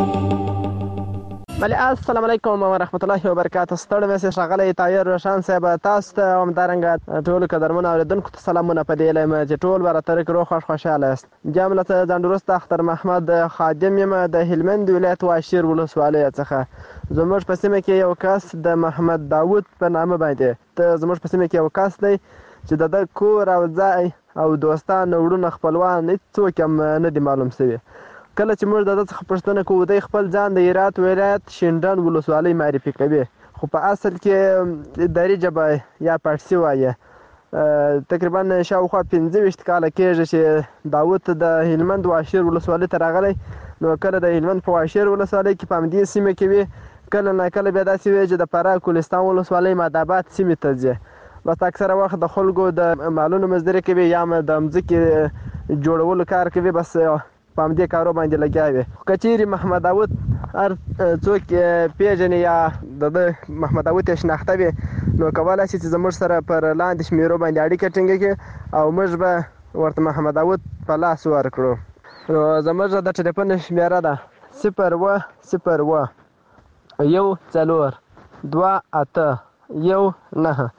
بله السلام علیکم ورحمت الله وبرکاته. ستړی مې سې ښاغلی طاهر روشن صاحب تاسو ته همدارنګه ټولو قدرمنو اورېدونکو ته سلامونه په دې هیله یم چې ټول به راته روغ خوښ خوشحاله یاست. بیا هم له ځان وروسته اختر محمد خادم یم د هلمند ولایت واشیر ولسوالۍ څخه. زموږ په سیمه کې یو کس د محمد داود په نامه باندې ته زموږ په سیمه کې یو کس دی چې د ده کور او ځای او دوستان وروڼه خپلوان هېڅوک هم نه دي معلوم شوي. کله چې موږ د ده څخه پوښتنه کوو دی خپل ځان د هرات ولایت شینډنډ ولسوالۍ معرفي کوي خو په اصل کې دري ژبه یا پارسي وایي. تقریبا شاوخوا پنځه ویشت کاله کېږي چې داود د هلمند واشیر ولسوالۍ ته راغلی. نو کله د هلمند په واشیر ولسوالۍ کې په همدې سیمه کې وي کله ناکله بیا داسې وي چې د فراه ګلستان ولسوالۍ مادآباد سیمې ته ځي. بس اکثره وخت د خلکو د مالونو مزدوري کوي یا د مځکې جوړولو کار کوي بس په همدې کارو باندې لګیا وي. که چیرې محمد داود هر څوک پیژني یا د ده محمد داود یې شناخته وي نو کولی شي چې زموږ سره پر لاندې شمیرو باندې اړیکه ټینګه کړي او موږ به ورته محمد داود په لاس ورکړو. نو زموږ د ټلیفون شمیره ده صفر اووه صفر اووه یو څلور دوه اته یو نهه.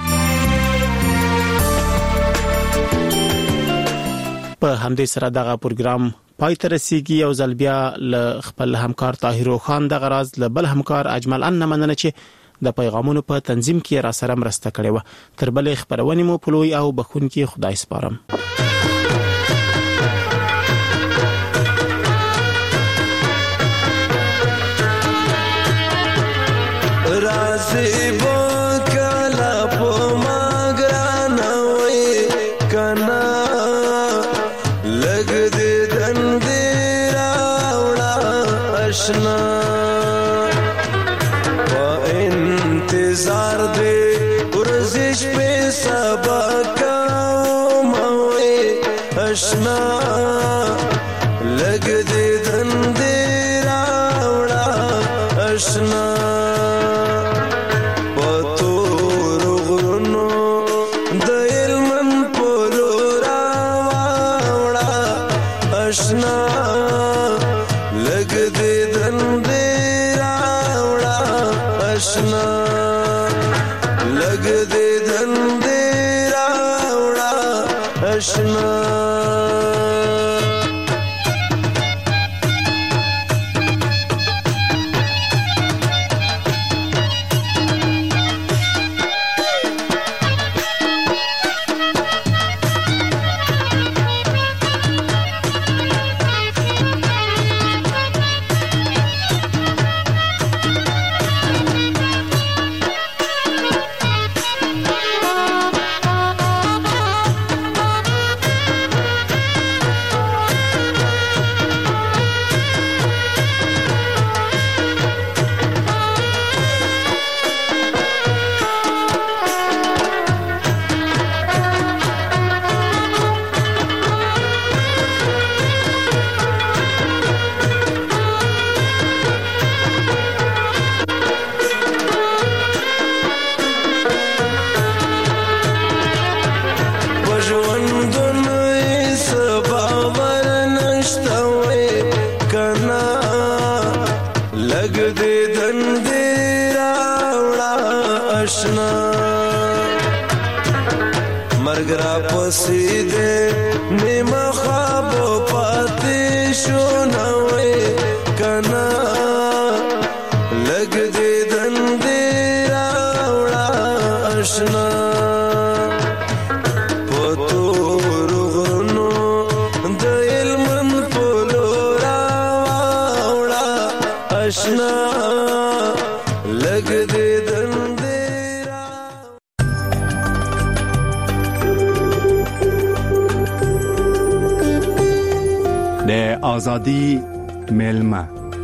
په همدې سره دغه پروګرام پای ته رسیږي. یو ځل بیا له خپل همکار طاهر خان د غراز له بل همکار اجمل ان مننه چې د پیغامونو په تنظیم کې را سره مرسته کړې و. تر بلې خبرونه مو په لوی او بخونکي خدای سپارم.
رازي بکلا په ماګران وې کنا لګ دې دندې راوړه آشنا په انتظار دې ورزش په سبا کوم وې آشنا لګ دې دندې راوړه آشنا مرګ را پسې دې نیمه خواب پاتې شو نوې کنا لګ دې دندې راوړه آشنا پتور غرونو د علم په لور راوړه آشنا لګ دې دندې
د ازادي ملما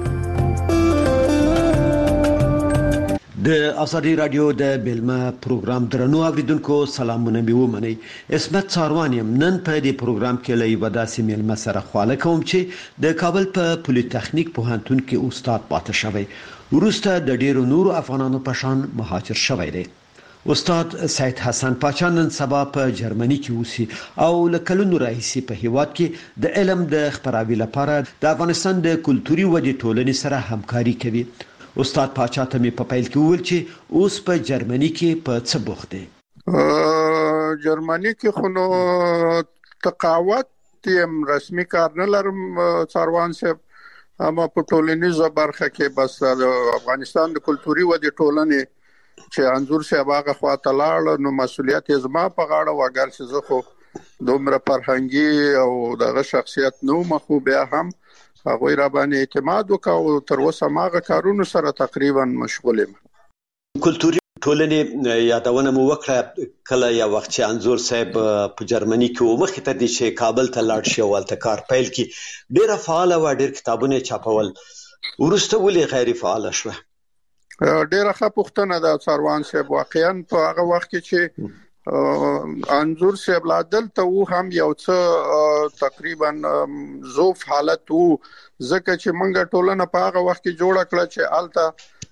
د ازادي رادیو د بلما پروګرام درنو اوریدونکو سلامونه مې ومنئ. اسمت څاروان یم. نن په دې پروګرام کې له یوه داسې مېلمه سره خواله کوم چې د کابل په پولیتخنیک پوهنتون کې استاد پاتې شوی، وروسته د ډېرو نورو افغانانو په شان مهاجر شوی دی. استاد سید حسن پاچا نن سبا په جرمني کې اوسي او له کلونو راهیسې په هیواد کې د علم د خپراوي لپاره د افغانستان د کلتوري ودې ټولنې سره همکاري کوي. استاد پاچا ته مې په پیل کې وویل چې اوس په جرمني کې په څه بوخت دی.
جرمني کې خو نو تقاوت یم رسمي کار نه لرم څاروان صاحب، اما په ټولنیزه برخه کې بس د افغانستان د کلتوري ودې ټولنې چې انځور صاحب هغه خواته لاړ نو مسؤلیت یې زما په غاړه و، اگر چې زه خو دومره فرهنګي او دغه شخصیت نو مخو بیا هم هغوی را باندې اعتماد وکړ او تر اوسه هماغه کارونو سره تقریبا مشغول یم.
کلتوري ټولنې یادونه مو وکړه کله یو وخت چې انځور صاحب په جرمني کې و، مخکې تر دې چې کابل ته لاړ شي او هلته کار پیل کړي، ډېره فعاله وه، ډېر کتابونه یې چاپول، وروسته ولې غیر فعاله شوه؟
ډیره ښه پوښتنه ده څاروان صاحب. واقعا په هغه وخت کې چې انځور صاحب لا دلته و هم یو څه تقریبا ضعف حالت و، ځکه چې موږ ټولنه په هغه وخت کې جوړه کړه چې الته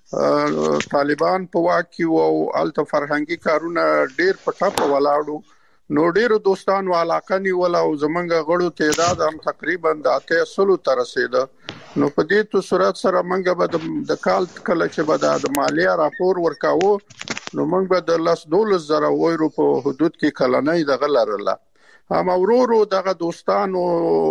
طالبان په واک کې وو او الته فرهنګي کارونه ډیر په ټاپه ولاړو، نو ډیرو دوستانو علاقه نیوله او زمونږ غړو تعداد هم تقریبا د اته سلو ته رسیده. نو په دې تو صورت سره موږ به د کال کله چې به د مالیه راپور ورکاوه نو موږ به د لس دولس زره یورو په حدود کې کلنۍ دغه لرله. اما ورورو دغه دوستانو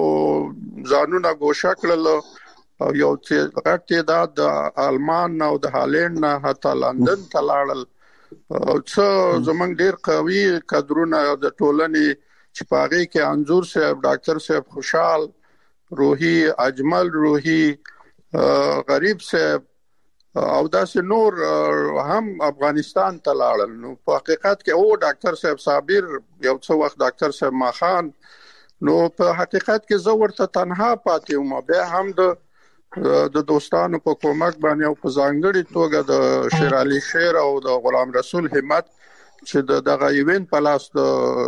ځانونه ګوښه کړل او یو غټ تعداد د آلمان او د هالند نه حتی لندن ته لاړل. څه زمونږ ډیر قوي کادرونه د ټولنې چې په هغې کې انځور صاحب، ډاکټر صاحب خوشحال روحي، اجمل روحي، غریب صاحب او داسې نور هم افغانستان ته لاړل. نو په حقیقت کې او ډاکټر صاحب صابر، یو څه وخت ډاکټر صاحب ماخان، نو په حقیقت کې زه ورته تنها پاتې وم. بیا هم د د دوستانو په کومک باندې او په ځانګړي توګه د شیر علي شیر او د غلام رسول همت چې دغه ایونت په لاس د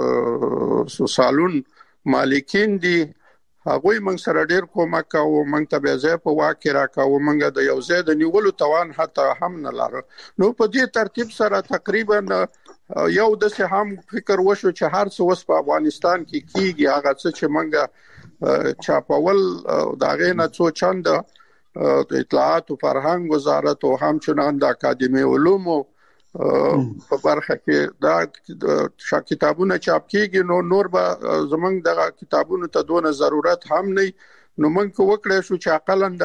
سالون مالکین دي، هغوی موږ سره ډیر کومک کوي. موږ ته به ځای په واک کې راکاوه، موږ د یو ځای د نیولو توان حتی هم نه لرو. نو په دې ترتیب سره تقریبا یو داسې هم فکر وشو چې هر څه اوس په افغانستان کې کیږي هغه څه چې موږ چاپول د هغې نه څو چنده د اطلاعات او فرهنګ وزارت او همچنان د اکاډمي علومو په برخه کې دا کتابونه چاپ کیږي، نو نور به زمونږ دغه کتابونو ته دونه ضرورت هم نه. نو موږ وکړی شو چې اقلا د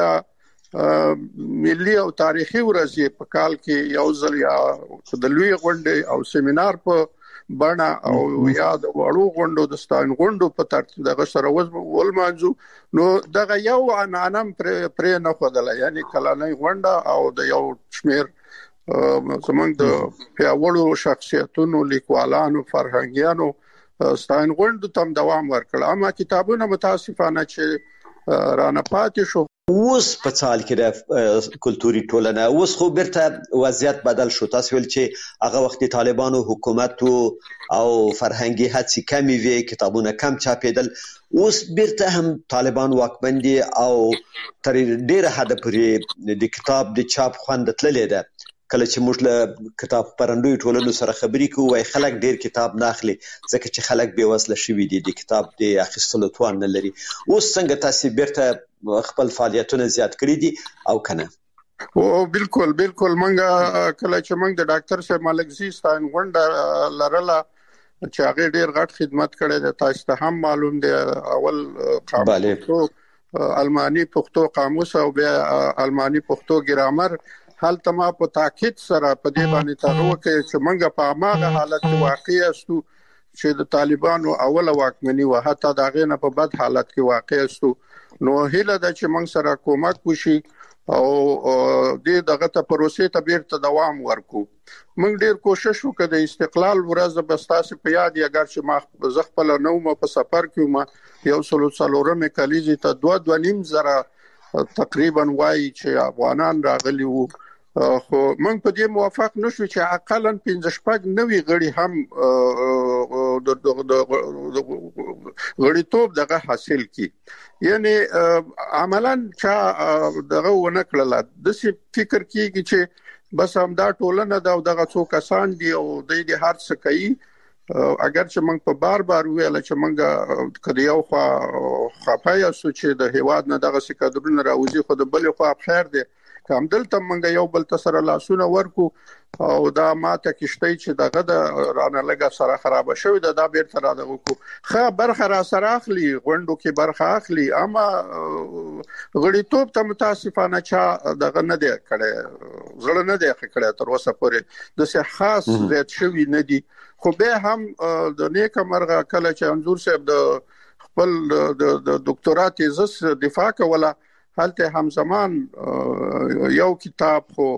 ملي او تاریخي ورځې په کال کې یو ځل یا د لوی غونډې او سیمینار په بڼه او یا د وړو غونډو د ستاین غونډو په ترتیب دغه سره ولمانځو. نو دغه یو عنعنه پرې نه ښودله، یعنی کلنۍ غونډه او د یو شمېر زمونږ د پیاوړو شخصیتونو، لیکوالانو، فرهنګیانو ستاین غونډو ته دوام ورکړ. اما کتابونه متاسفانه چې رانه پاتې شو.
اوس په څال کې د کلتوري ټولنه اوس خو بیرته وضعیت بدل شو. تاسو ویل چې هغه وخت طالبانو حکومت او فرهنګي هڅې کمې وې، کتابونه کم چاپېدل، اوس بیرته هم طالبان واکمن دي او تر ډېره حده پورې د کتاب د چاپ خوند تللی ده. کله چې موږ له کتاب خپرندویو ټولنو سره خبرې کوو وایي خلک ډېر کتاب نه اخلي ځکه چې خلک بې وزله شوي دي، د کتاب د اخیستلو توان نه لري. اوس څنګه تاسې بیرته خپل فعالیتونه زیات کړي دي او کنه؟
او بالکل بالکل منګه کله چې منګ د ډاکټر صاحب ملک زیستان غونډه لرله چې هغه ډیر غټ خدمت کړی دی. تاسو ته هم معلوم دی اول قاموس المانی پښتو قاموس او بیا المانی پښتو ګرامر حالت ما په تاکید سره په دې باندې تاسو کې چې منګه په هغه حالت کې واقع استو چې د طالبانو اوله واکمني و حتی دا غینه په بد حالت کې واقع استو. نو هله د چې موږ سره کومک وشي او د دغه ته پروسې ته بیرته دوام ورکو. موږ ډیر کوشش وکړو د استقلال ورځ به ستاسو په یاد یې اگر چې ما زغپل نو ما په سفر کې ما یو سلو څلورمه کلیزي ته دوه دوه نیم زره تقریبا وایي چې افغانان راغلي وو. خو موږ په دې موافق نشو چې عقلاً پنځه شپږ نوي غړي هم د غړیتوب دغه حاصل کی. یعنی عملاً چې دغه ونه کړل د څه فکر کیږي چې بس هم دا ټولنه دا دغه څو کسان دي او د دې هر څه کوي. اگر چې موږ په بار بار ویل چې موږ کدی یو خو خپای اسو چې د هیواد نه دغه څه کډرونه راوځي خو د بل خو خیر دی کوم دلته موږ یو بل تسره لاسونه ورکو او دا ماته کشته چې دغه د رانه لګه سره خراب شوی دا د بیرته را دغه کو خه برخه را سره اخلي غونډو کې برخه اخلي اما غړیتوب ته متاسفانه چا دغه نه دی کړي زړه نه دی کړي تر اوسه پورې د څه خاص زیات شوی نه دی. خو به هم د نیک مرغه کله چې انزور صاحب د خپل د دکتورا تیزس دفاع کوله هلته هم زمان یو کتاب خو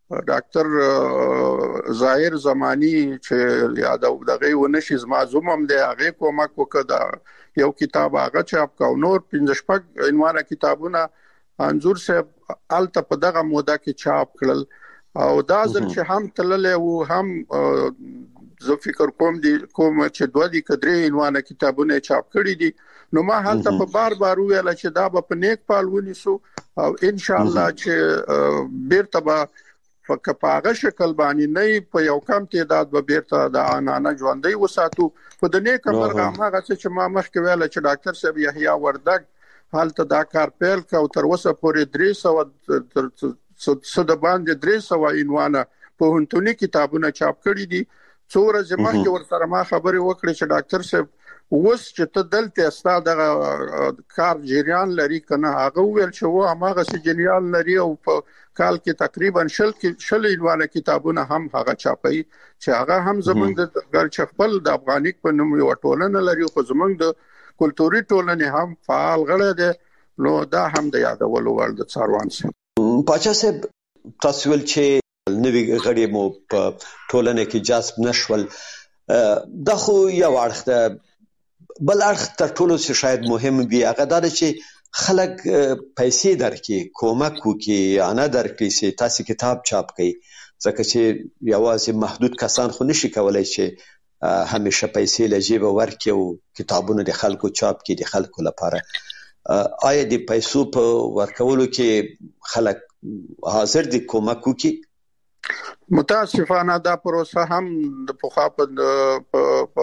ډاکټر ظاهر زمانی چې یادو دغه ونشي زما زومم دی هغه کومک وکړه یو کتاب هغه چاپ کا نور پنځه شپږ عنوانه کتابونه انزور صاحب الته په دغه موده کې چاپ کړل او دا ځل چې هم تللې وو هم زه فکر کوم دي کوم چې دوه دي کډري عنوانه کتابونه چاپ کړی دي. نو ما حالت په بار بار ویل چې دا به په نیک پال ونیسو او ان شاء الله چې بیرته به فکپاغه شکل باندې نه په یو کم تعداد به بیرته د انانه ژوندۍ وساتو. په د نیک مرغه هغه چې ما مخکې ویل چې ډاکټر صاحب یحیی وردګ حالت دا کار پیل کا او تر اوسه پورې درې سو صد باندې درې سو عنوانه په هنتونی کتابونه چاپ کړی دي. څوره زما کې ورسره ما خبرې وکړې چې ډاکټر صاحب وس چې ته دلته استاد دغه کار جریان لري کنه هغه ویل چې و هغه سي جریان لري او په کال کې تقریبا شل کې شل عنوانه کتابونه هم هغه چاپي چې هغه هم زمونږ د ګر خپل د افغانیک په نوم یو ټولنه لري خو زمونږ د کلتوري ټولنې هم فعال غړي دي. نو دا هم د یادولو وړ د څاروان سي.
پاچا صاحب تاسو ول چې نوی غړي مو په ټولنه کې جذب نشول دا خو یو اړخ ده بل اړخ تر ټولو څه شاید مهم وي هغه دا چې خلک پیسې درکې کومک وکي انا درکې چې تاسو کتاب چاپ کړئ ځکه چې یوازې محدود کسان خو نشي کولای چې همیشه پیسې لجیب ورکړي او کتابونه د خلکو چاپ کړي د خلکو لپاره. آیا د پیسو په ورکولو کې خلک حاضر دي کومک وکي؟
متاسفانه دا پروسه هم د پخوا په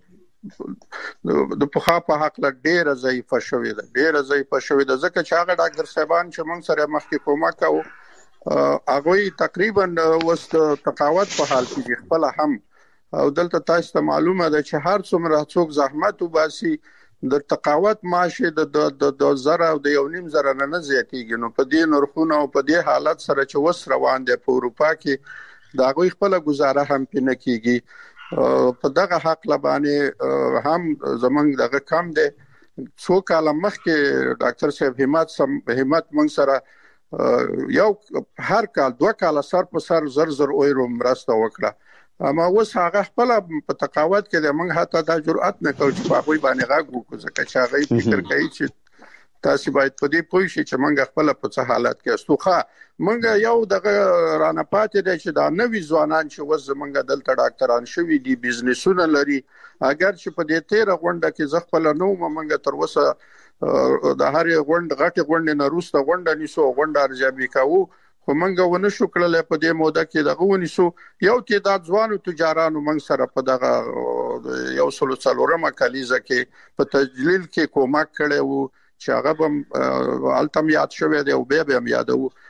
د پخوا په حق له ډیره ضعیفه شوې ده ډیره ضعیفه شوې ده ځکه چې هغه ډاکټر صاحبان چې موږ سره مخکې کومک او هغه تقریبا وست تقاوت په حال کې خپل هم او دلته تاسو ته معلومه ده چې هر څومره څوک زحمت وباسي د تقاوت ماشه د د زره او د یو نیم زره نه زیاتیږي. نو په دې نرخونه او په دې حالت سره چې وس روان دي په اروپا کې دا غوي خپل گزاره هم پینه کیږي. په دغه حق لبانه هم زمنګ دغه کم دي. څو کال مخکې ډاکټر صاحب همت سم همت مون سره یو هر کال دوه کال سر په سر زر زر اورو مرسته وکړه اما اوس هغه خپل په تقاوت کې د موږ حتی دا جرأت نه کوي چې په هغه باندې غاګ وکړو ځکه چې هغه فکر کوي چې تاسو باید په دې پوه شئ چې موږ خپل په څه حالت کې استوخه موږ یو دغه رانه پاتې دي چې دا نوې ځوانان چې وز موږ دلته ډاکټران شوي دي بزنسونه لري اگر چې په دې تیر غونډه کې ځ خپل نو موږ تر وسه د هر غونډ غټي غونډه نه روسته غونډه نیسو غونډه ارزیابي کوو خو موږ ونه شو کړل په دې موده کې دغه ونیسو یو تعداد ځوانو تجارانو موږ سره په دغه یو سلو څلورمه کلیزه کې په تجلیل کې کومک کړي وو چې هغه هم التم یاد شوی دی او به به یادو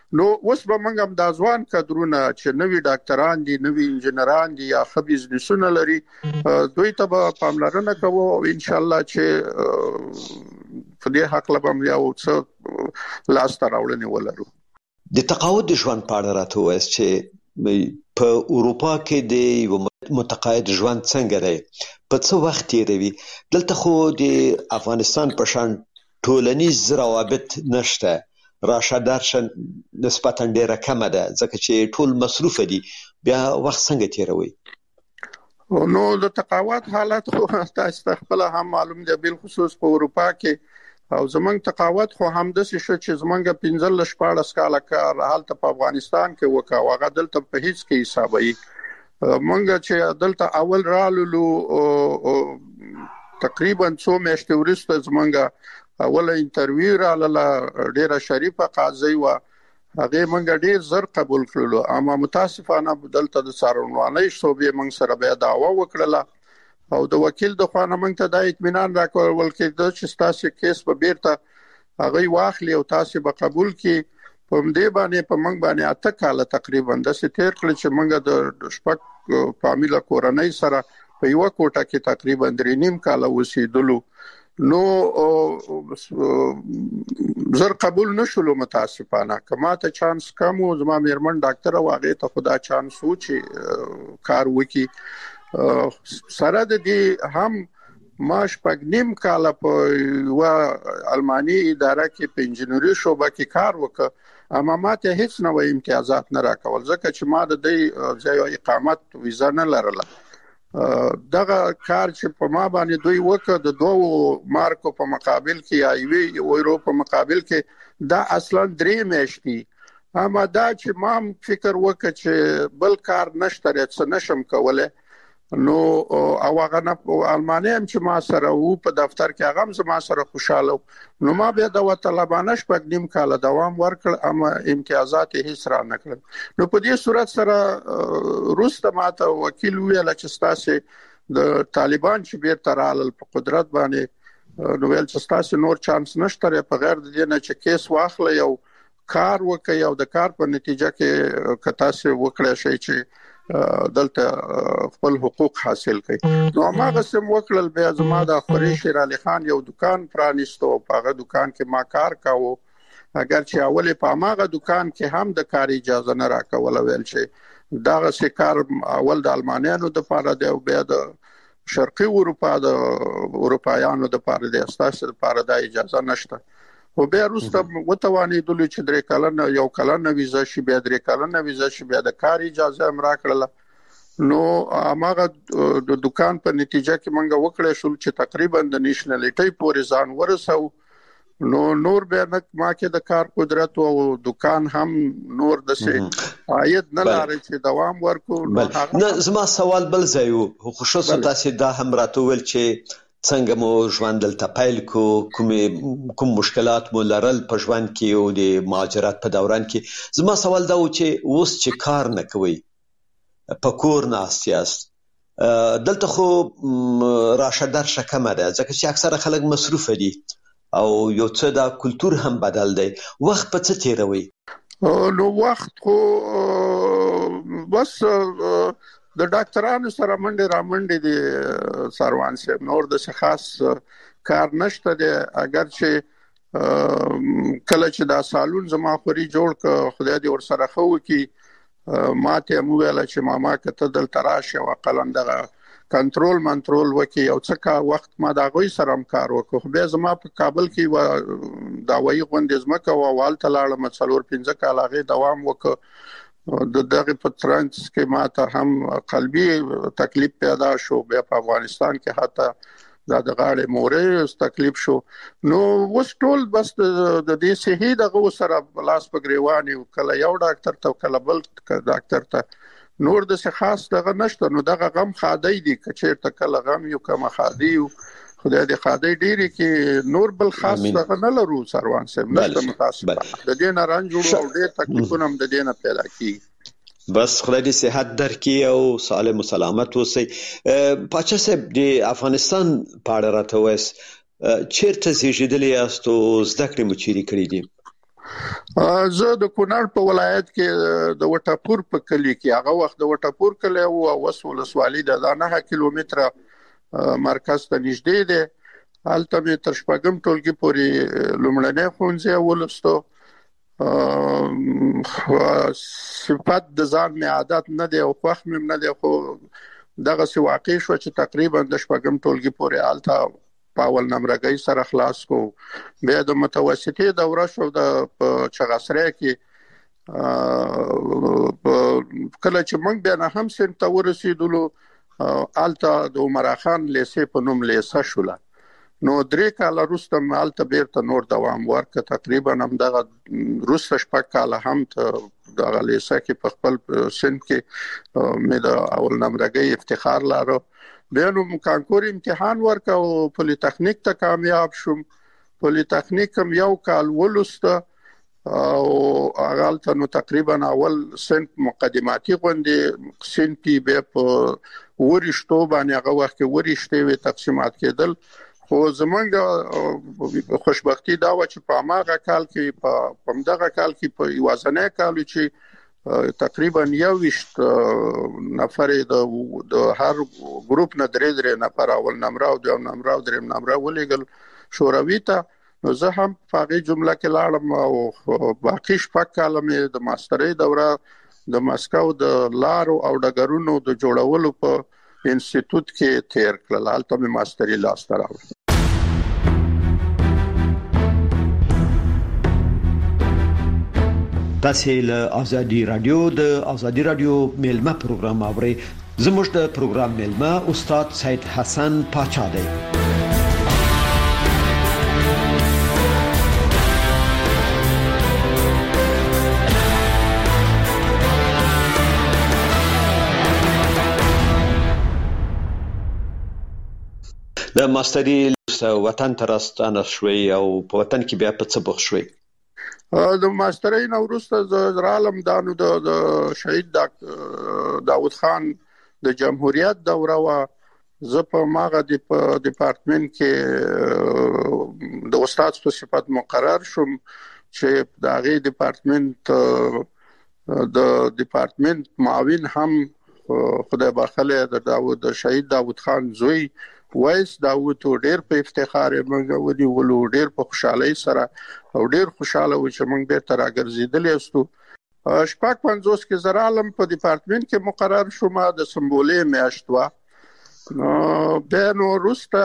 نو اوس به موږ هم د ځوان کادرونه چې نوی ډاکټران دي نوی انجنیران دي یا خو بزنسونه لري دوی ته به پاملرنه کوو او ان شاء الله چې په دې حق لبم یو څه لاس ته راوړنې ولرو.
د تقاعد ژوند په اړه راته وایي چې په اروپا کې د متقاعد ژوند څنګه دی، په څه وخت تیروي؟ دلته خو د افغانستان په شان ټولنیز روابط نشته، راشه درشه نسبتا ډیره کمه ده ځکه چې ټول مصروف دي، بیا وخت څنګه تیروي؟
نو د تقاعد حالت خو تاسو ته خپل هم معلوم دی، بل خصوص په اروپا کې او زمونږ تقاعد خو هم د څه شو چې زمونږ پنځه لس شپاړس کاله کار حالت په افغانستان کې وکاو، هغه دلته په هیڅ کې حسابي مونږ چې دلته اول رالو تقریبا څو میاشتې وروسته زمونږ اوله انټرویو رااله، ډیره شریفه قاضي و، هغه مونږ ډیر زر قبول کړلو، اما متاسفانه دلته د څارنوالۍ شوبې مونږ سره بیا دعوا وکړه او د وکیل د خوانه مونږ ته د اطمینان راکول کېده چې تاسو کیس په بیرته هغه واخلي او تاسو به قبول کړي. په دې باندې په مونږ باندې اته کاله تقریبا د ستیر کړل چې مونږ د شپږ فامیله کورنۍ سره په یو کوټه کې تقریبا درې نیم کاله وسیدلو. نو زر قبول نشولو متاسفانه، کما ته چانس کم و، زما میرمن ډاکټر واغې ته خدا چانس و چې کار وکي. سره د دې هم ما شپږ نیم کاله په و الماني اداره کې په انجنیري شوبه کې کار وکړ، اما ما ته هیڅ نوې امتیازات نه راکول ځکه چې ما د دې ځای اقامت ویزا نه لرله. دغه کار چې په ما باندې دوی وکړ د دوه مارکو په مقابل کې یا یوې یورو په مقابل کې دا اصلا درې میاشتې، اما دا چې ما فکر وکړ چې بل کار نشته څه نشم کولای، نو او هغه نه الماني هم چې ما سره وو په دفتر کې هغه هم زما سره خوشاله، نو ما بیا د طالبانه شپږ نیم کاله دوام ورکړ، اما امتیازات هیڅ را نه کړل. نو په دې صورت سره روسته ماته وکیل ویل چې تاسو د طالبان چې بیرته رالل په قدرت باندې، نو ویل چې تاسو نور چانس نشته په غیر د دې نه چې کیس واخلې یو کار وکړي او د کار په نتیجه کې کتا سي وکړي شي چې دلته خپل حقوق حاصل کړي. نو هغه سم وکړل، بیا زما د خوري شیر علي خان یو دکان پرانیستو، په هغه دکان کې ما کار کاوه، اگر چې اول په هغه دکان کې هم د کار اجازه نه راکول، ویل چې دا څه کار اول د المانیانو د لپاره دی او بیا د شرقي اروپا د اروپایانو د لپاره دی، استاسو د لپاره د اجازه نشته. او بیا روسته وتوانی دلو چې درې کلنه یو کلنه ویزا شي، بیا درې کلنه ویزا شي، بیا د کار اجازه هم راکړله. نو هغه د دکان په نتیجه کې منګه وکړې شو چې تقریبا د نېشنلټي پورې ځان ورسو. نو نور بیا نه ما کې د کار قدرت او دکان هم نور د سي عاید نه لري چې دوام ورکو.
نه زما سوال بل ځای وو، خصوصا تاسو دا هم راتول چې څنګه مو ژوند دلته پیل کو، کوم کوم مشکلات مو لرل په ژوند کې او د مهاجرت په دوران کې. زما سوال دا و چې اوس چې کار نه کوي په کور ناست یاست، دلته خو راشه درشه کمه ده ځکه چې اکثره خلک مصروف دي او یو څه دا کلتور هم بدل دی. وخت په څه تیروي؟
نو وخت خو بس د ډاکټرانو سره منډه را منډه دي سروان صاحب، نور د خاص کار نشته دی. اگر چې کله چې دا سالون زما خوري جوړ ک خدای دې ور سره خو کی ماته مو ویل چې ماما کته دل تراشه او قلندغه کنټرول منټرول وکي او څکا وخت ما دا غوي سره کار وکړو. به زما په کابل کې و دا وی غوندې زما کو وال تلاړه مڅلور پنځه کاله دوام وکړ. د دغه په ترانس کې ماته هم قلبي تکلیف پیدا شو، بیا په افغانستان کې حتی دا د غاړې مورې تکلیف شو. نو وس ټول بس د دې صحي دغه سره لاس په گریوان یو، کله یو ډاکټر ته کله بل ډاکټر ته، نور د څه خاص دغه نشته. نو دغه غم خادي دي کچیر ته کله غم یو کما خادي یو، خدای دې خادي ډیری کې نور بل خاص دغه نه لرو سروان صاحب، نشته متاسفه د دې نه رنج جوړ او ډېر تکلیفونه هم د دې نه پیدا کیږي.
بس خدای دې صحت درکړي او سالم و سلامت اوسئ. پاچا صاحب د افغانستان په اړه راته وایي چیرته زیږیدلی یاست او زده کړې مو چیرې کړې دي؟
زه د کونړ په ولایت کې د وټاپور په کلی کې هغه وخت د وټاپور کلی او اوس ولسوالي د نه کیلومتره مرکز ته نږدې دی. هلته مې تر شپږم ټولګي پورې لومړنی ښوونځی ولوستو. صفت د ځان مې عادت نه دی او خوښ مې نه دی، خو دغسې واقع شو چې تقریبا د شپږم ټولګي پورې هلته په اول نمرګۍ سره خلاص کو. بیا د متوسطې دوره شو د چغاسرۍ کې. کله چې موږ بیا نهم صنف ته ورسېدلو هلته د عمرا خان لیسې په نوم لیسه شوله. نو درې کاله وروسته مې هلته بیرته نور دوام ورکړ. تقریبا همدغه وروسته شپږ کاله هم دغه لیسه کې په خپل صنف کې مې د اول نمرګۍ افتخار لاره. بیا نو کانکور امتحان ورکړ او پولی تخنیک ته کامیاب شوم. پولی تخنیک هم یو کال ولوسته او هغه هلته نو تقریبا اول صنف مقدماتي غوندې صنف بیا په وریشتو باندې هغه وخت کې وریشتې وې تقسیمات کېدل. خو زمونږ خوشبختي دا وه چې په هماغه کال کې په همدغه کال کې په یوازنی کال چې تقریبا یوویشت نفر د هر ګروپ نه درې درې نفر اول نمره او دویم نمره او دریم نمره ولېږل شوروي ته. نو زه هم په هغې جمله کې لاړم او باقي شپږ کاله مې د ماسترۍ دوره د مسکو د لارو او ډګرونو د جوړولو په انسټیټوټ کې تیر کړل. هلته مې ماستري لاسته راوړه.
تاسو له ازادي رادیو د ازادي رادیو میلمه پروګرام اورئ. زموږ د پروګرام میلمه استاد سید حسن پاچا دی. د ماستري وطن ته راستانه شوي او په وطن کې بیا په څه بوخت شوي؟
د ماسترۍ نه وروسته زه رالم دانو د شهید داود خان د جمهوریت دوره وه. زه په ماغه ډپارټمنټ کې د استاد په صفت مقرر شوم چې د هغې ډپارټمنټ د ډپارټمنټ معاون هم خدای بخښلی د داود د شهید داود خان زوی وایس داود ډېر په افتخار موږ ونیولو، ډېر په خوشحالۍ سره او ډېر خوشحاله و چې موږ بیرته راګرځېدلی یاستو. شپږ پنځوس کې زه رالم په ډپارټمنټ کې مقرر شوم. د سمبولې میاشت وه. بیا نو وروسته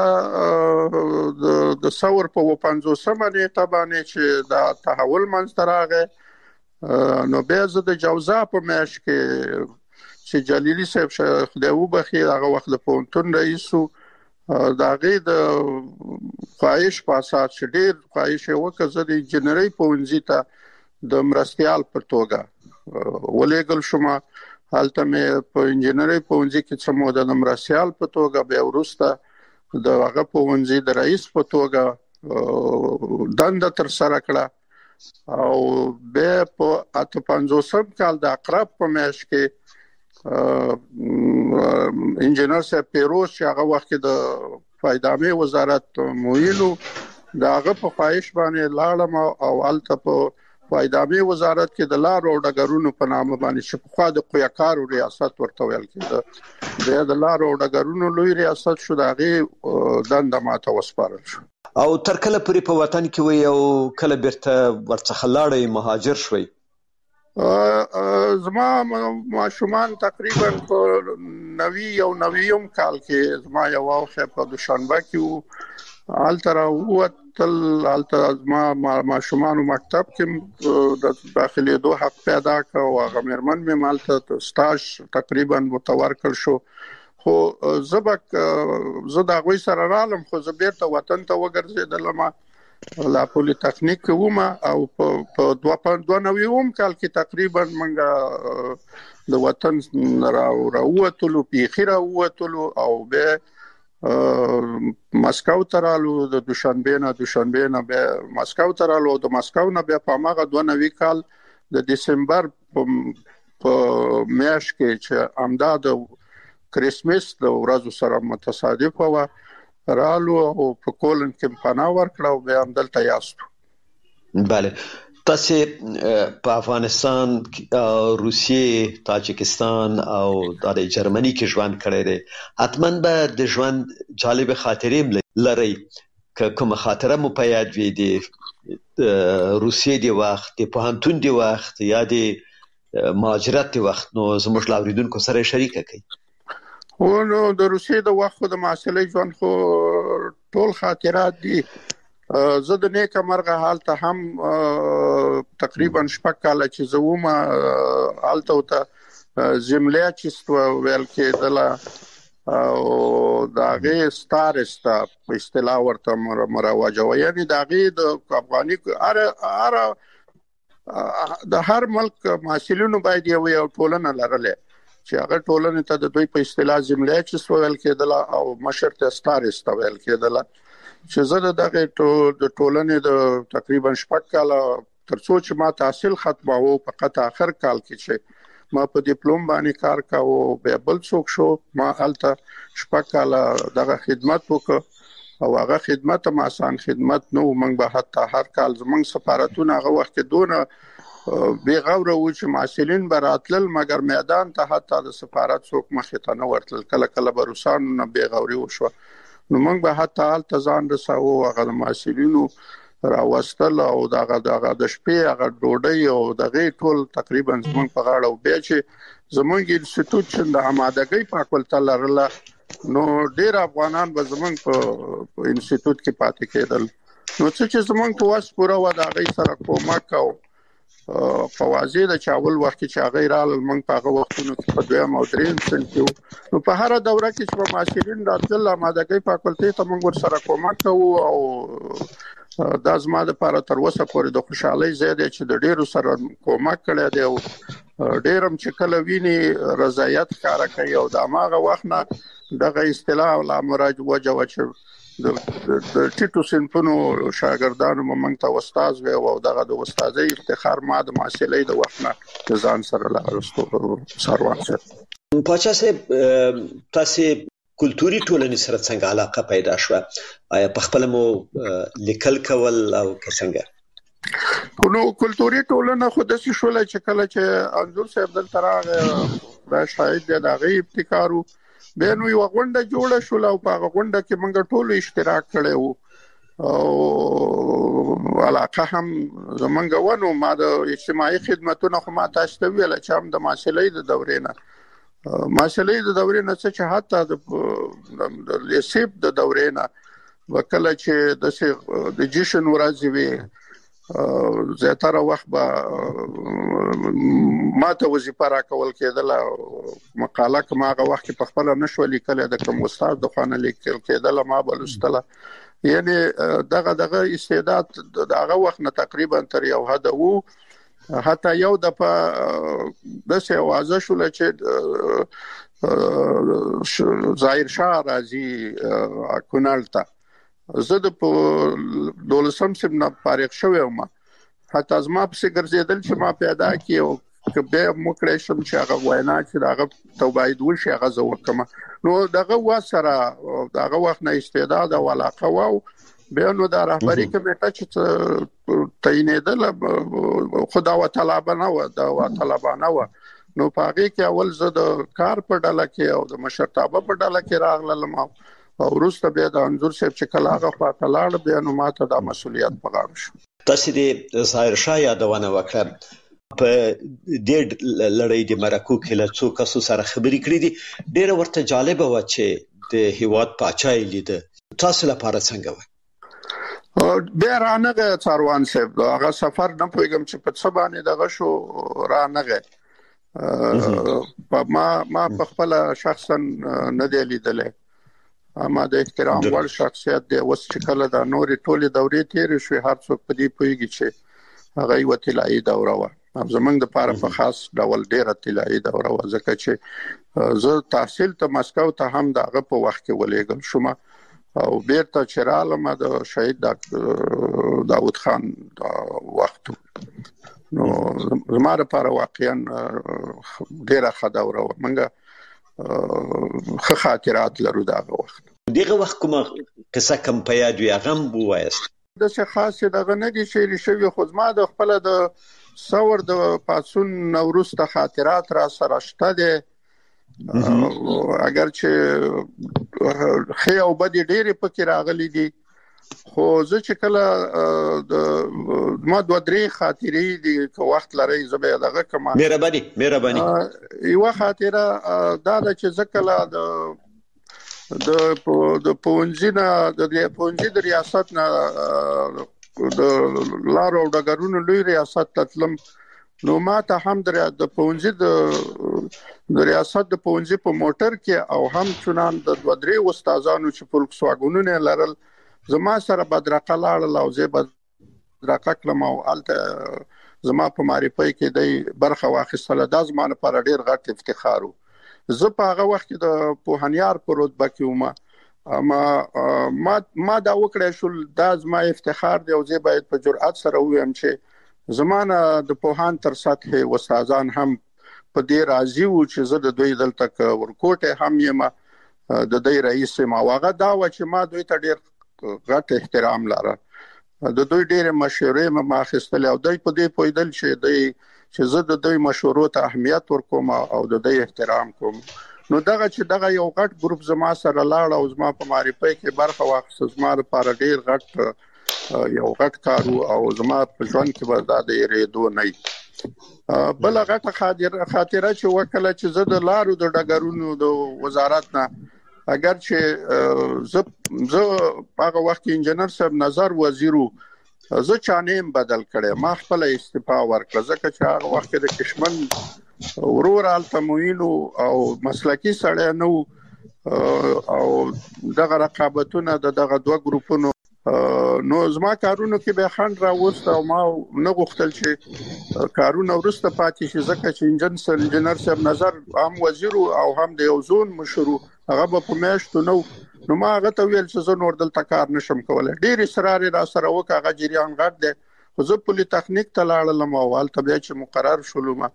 د ثور په اووه پنځوسمه نېټه باندې چې دا تحول منځته راغی، نو بیا زه د جوزا په میاشت کې چې جلیلي صاحب خدای وبخښي هغه وخت د پوهنتون رئیس و، د هغې د خواهش په اساس چې ډېر خواهش یې وکړ زه د انجینرۍ پوهنځي ته د مرستیال په توګه ولېږل شوم. هلته مې په انجینرۍ پوهنځي کې څه موده د مرستیال په توګه، بیا وروسته د هغه پوهنځي د رئیس په توګه دنده ترسره کړه. او بیا په اته پنځوسم کال د اقرب په میاشت کې انجینر صاحب پیروز چې هغه وخت کې د فایدامې وزارت معین و، د هغه په خواهش باندې لاړم او هلته په فایدامې وزارت کې د لارو او ډګرونو په نامه باندې چې پخوا د قویاکارو ریاست ورته ویل کېده، بیا د لارو او ډګرونو لوی ریاست شو. د هغې دنده ماته وسپارل شو.
او تر کله پورې په وطن کې وئ او کله بیرته ورڅخه لاړئ مهاجر شوئ؟
زما ماشومان تقریبا په نوي او نویم کال کې زما یو واخه په دوشنبه کې و، هلته راووتل. هلته زما ماشومانو مکتب کې د داخلېدو حق پیدا کړ او هغه مېرمن مې هلته سټاژ تقریبا متورکړ شو. خو زه به زه د هغوی سره رالم، خو زه بیرته وطن ته وګرځېدلم. لا پولی تخنیک وم او په دوه نویم کال کې تقریبا موږ د وطن راووتلو، پیښې راووتلو او بیا مسکو ته رالو. د دوشنبې نه دوشنبې نه بیا مسکو ته رالو او د مسکو نه بیا په هماغه دوه نوي کال د دسمبر په میاشت کې چې همدا د کریسمس د ورځو سره متصادف وه رالو او په کولن کې پناه ورکړه او بیا هم دلته یاستو.
بله، تاسو په افغانستان، روسیې، تاجکستان او د جرمني کې ژوند کړی دی. حتماً به د ژوند جالب خاطرې لرئ. که کومه خاطره مو په یاد وي د روسیې د وخت، د پوهنتون د وخت یا د مهاجرت د وخت، نو زموږ له اورېدونکو سره یې شریکه کړئ.
او نو د روسیې د وخت خو د محصلۍ ژوند خو ټول خاطرات دي. زه د نیکه مرغه هلته هم تقریبا شپږ کاله چې زه وم هلته ورته زملیاچیست ویل کېدله او د هغې ستارسته په اصطلاح ورته مروجه وه. یعنې د هغې د افغاني هر د هر ملک محصلینو باید یو یو ټولنه لرله چې هغه ټولنې ته د دوی په اصطلاح زملیاچیست ویل کېدله او مشر ته ستارسته ویل کېدله. چې زه د دغه د ټولنې د تقریبا شپږ کاله تر څو چې ما تحصیل ختماوه، فقط آخر کال کې چې ما په ډیپلوم باندې کار کاوه، بیا بل څوک شو، ما هلته شپږ کاله دغه خدمت وکړ او هغه خدمت هم آسان خدمت نه و. موږ به حتی هر کال زموږ سفارتونه هغه وخت کې دونه بې غوره وو چې محصلین به راتلل، مګر میدان ته حتی د سفارت څوک مخې ته نه ورتلل. کله کله به روسانو نه بې غوري وشوه، نو موږ به حتی هلته ځان رساوه، هغه د محصلینو راوستل او دغه دغه د شپې هغه ډوډۍ او دغه ټول تقریبا زموږ په غاړه. او بیا چې زموږ انسټیټیوټ چې د آمادګۍ فاکولټه لرله، نو ډېر افغانان به زموږ په انسټیټیوټ کې پاتې کېدل. نو څه چې زموږ په وس پوره وه د هغې سره کومک او په واضح ده چې اول وخت چې هغه راغلل، موږ په هغه وختونو کې په دویم او دریم صنف کې وو. نو په هره دوره کې چې به محصلین راتلل، آمادګۍ فاکولټې ته موږ ورسره کومک کوو او دا زما دپاره تر اوسه پورې د خوشحالۍ ځای دی چې د ډېرو سره کومک کړی دی او ډېر هم چې کله ویني رضایت ښکاره کوي. او د هماغه وخت نه دغه اصطلاح لا مراج وجه وه چې د ټیټو صنفونو شاګردانو به موږ ته استاد وي او دغه د استادۍ افتخار ما د محصلۍ د وخت نه د ځان سره لرلو. سروان صاحب،
پاچا صاحب، تاسو کلتوري ټولنې سره څنګه علاقه پیدا شوه؟ آیا په خپل مو لیکل کول او که څنګه؟
نو کلتوري ټولنه خو داسې شوله چې کله چې انځور صاحب دلته راغی، دا شاید د هغې ابتکار و. بیا نو یوه غونډه جوړه شوله او په هغه غونډه کې موږ ټولو اشتراک کړی و او علاقه هم زموږ وه. نو ما د اجتماعي خدمتونه خو ما تاسو ته ویله چې هم د محصلۍ د دورې نه محصلۍ د دورې نه څه چې حتی د لیسیب د دورې نه به کله چې داسې د جشن ورځې وي، زیاتره وخت به ما ته وظیفه راکول کېدله. مقاله که ما هغه وخت کې په خپله نه شوه لیکلی، د کوم استاد د خوا نه لیکل کېدله، ما به لوستله. یعنې دغه دغه استعداد د هغه وخت نه تقریبا تر یو حده وو. حتی یو دفعه داسې اوازه شوله چې ظاهر شاه راځي کونړ ته. زه د په دولسم صنف نه فارغ شوی وم، حتی زما پسې ګرځېدل چې ما پیدا کړي او که بیا هم وکړی شم چې هغه وینا چې د هغه ته باید وشي هغه زه وکړم. نو دغه وخت سره د هغه وخت نه استعداد او علاقه وه. بیا نو د رهبري کمیټه چې تعینېدله خو دا وطلبه نه وه، دا وطلبانه وه. نو په هغې کې اول زه د کار په ډله کې او د مشرتابه په ډله کې راغلم او وروسته بیا د انځور صاحب چې کله هغه خواته لاړ، بیا نو ما ته دا مسؤلیت په غاړه شو.
تاسو د ظاهر شاه یادونه وکړه. په دې لړۍ د مرکو کې له څو کسو سره خبرې کړې دي. ډېره ورته جالبه وه چې د هیواد پاچا یې لیده. تاسو لپاره څنګه وه؟
بیا رانغی څاروان صاحب، هغه سفر نه پوهېږم چې په څه باندې دغه شو، رانغی. ما ما په خپله شخصا نه دی لیدلی. ما د احترام وړ شخصیت دی. اوس چې کله دا نورې ټولې دورې تېرې شوې، هر څوک په دې پوهېږي چې هغه یوه طلایي دوره وه. زموږ دپاره په خاص ډول ډېره طلایي دوره وه، ځکه چې زه تحصیل ته مسکو ته هم د هغه په وخت کې ولېږل شوم او بیرته چې رالم د شهید داود خان وخت. نو زما لپاره واقعا ډېره ښه دوره وه. موږ ښه خاطرات لرو د هغه وخت.
دغه وخت کومه قصه کوم په یاد وي هغه هم ووایاست؟
د څه خاصه دغه نه دي شعر شوی خو ما د خپل د څور د پاتون نوروسته خاطرات را سره شته دي اگر چې خي او بدی ډېر پکې راغلي دي خو زه چې کله د ما دوه درې خاطرې دي که وخت لري زبې دغه کما
مهرباني مهرباني
یو خاطره دا د چې زکله د د د پونځینا د پونځي د ریاست نه د لارو ډګرونو لوی ریاست تطلم نو ما ته هم د پونځي د د ریاست د پونځي په موټر کې او هم چنان د دوه درې استادانو چې فولکس واګونونه لرل زما سره بدرقه لاړ او زه بدرقه کلم او الته زما په معرفي کې د برخه واخیستله د زمانه پر ډیر غټ افتخارو زه په هغه وخت کې د پوهنیار په رتبه کې وم اما ما ما دا وکړې شو د زما افتخار دی او زه باید په جرأت سره وایم چې زمانه د پوهان تر سطح استادان هم په دې راضي وو چې زه د دوی دلته ورکوټه هم یم د دوی رئیس ما واغه دا و چې ما دوی ته ډیر غټ احترام لاره د دوی ډیر مشورې ما اخیستل او دوی په دې پویدل چې دوی چې زه د دوی مشورو ته اهمیت ورکوم او د دوی احترام کوم نو دغه چې دغه یو غټ ګروپ زما سره لاړ او زما په معرفي کې برخه واخیسته زما لپاره ډیر غټ یو غټ کارو او زما په ژوند کې به دا د ریدو نه بل غټه خاطره خاطره چې وکړه چې زه د لارو د ډګرونو د وزارت نه اگر چې زه زه هغه وخت انجنیر صاحب نظر وزیرو زه چانیم بدل کړم ما خپل استعفا ورکړه ځکه چې هغه وخت د کشمن ورور التموینو او مسلکی سړی نو او دغه رقابتونه د دغه دوه ګروپونو نو زما کارونو کې به خند راوست او ما نه غوښتل چې کارونه ورسته پاتې شي ځکه چې انجن سر انجنیر صاحب نظر هم وزیر او هم د یو زون مشرو هغه په میاشتو نو نو ما هغه ته ویل چې زه نور دلته کار نشم کولای ډیر اصرار را سره وکړ هغه جریان غټ دی خو زه پولی تخنیک ته لاړم او حالت بیا چې مقرر شولم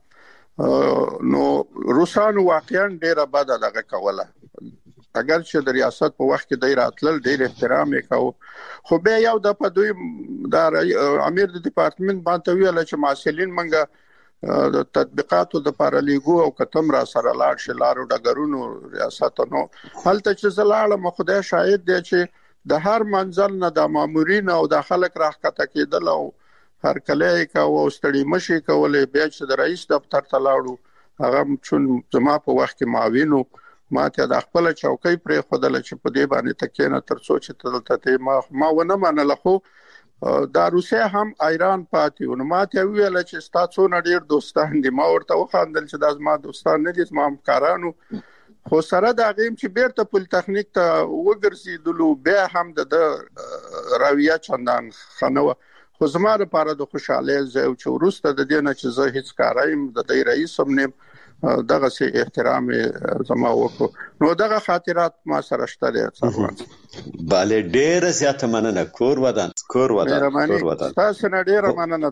نو روسانو واقعا ډیره بد دغه کوله اگر چې د ریاست په وخت کې د راتلل ډیر احترام وکاو خو به یو د په دوی د امیر د ډپارټمنټ باندې ویل چې مسؤلین منګه د تطبیقاتو د پارلیګو او کتم را سره لاړ شلارو ډګرونو ریاست نو هلته چې زلاله خدای شاهد دی چې د هر منزل نه د مامورین او د خلک راخته کېدل او هر کله کا او ستړي مشي کولې بیا چې د رئیس دفتر ته لاړو هغه چون زما په وخت کې معاونو ما ته د خپل چوکۍ پرې خدل چې په دې باندې تکینه تر سوچ ته دلته ما ما ونه منل خو دا روسیا هم ایران پاتې او ما ته ویل چې ستاسو نه ډیر دوستان دي ما ورته وخاندل چې دا زما دوستان نه دي زما همکارانو خو سره دا غیم چې بیرته پول تخنیک ته وګرځیدلو بیا هم د راویه چندان خنوه خو زما لپاره د خوشاله زو چې ورسته د دې نه چې زه هیڅ کارایم د دې رئیس هم نه دغه سي احترام زما وکړو نو دغه خاطرات ما سره شته دي
bale ډېر زیاته مننه کور ودان کور ودان کور ودان
تاسو نه ډېر مننه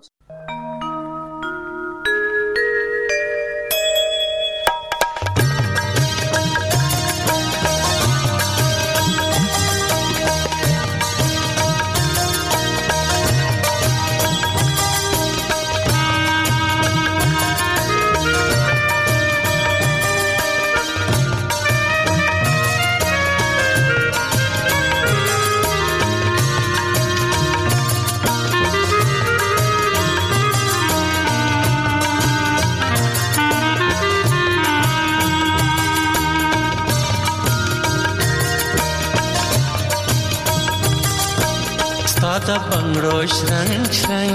Stada bangro shrang shrang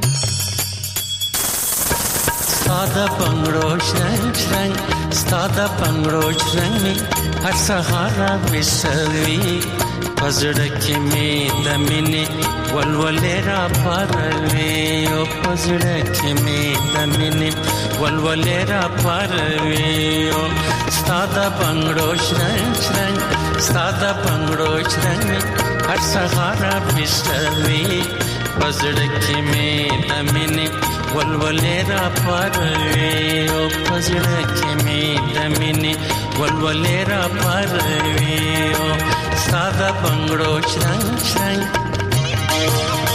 Stada bangro shrang shrang Stada bangro shrang mi har sahara visavi Pazadaki me damini walwalera parve O pazadaki me damini walwalera parve O Stada bangro shrang shrang Stada bangro shrang mi har sahara visavi Pazadaki me damini walwalera parve O pazadaki me damini walwalera parve O Sada bangro shrang shrang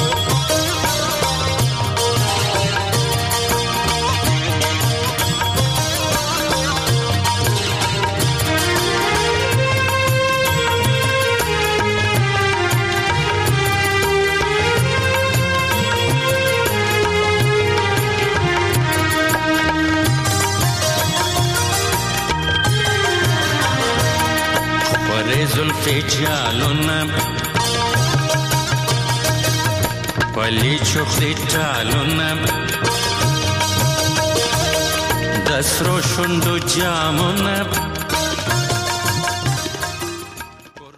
فجالونه پلی چختی ټالونه د سرو شونډو جامونه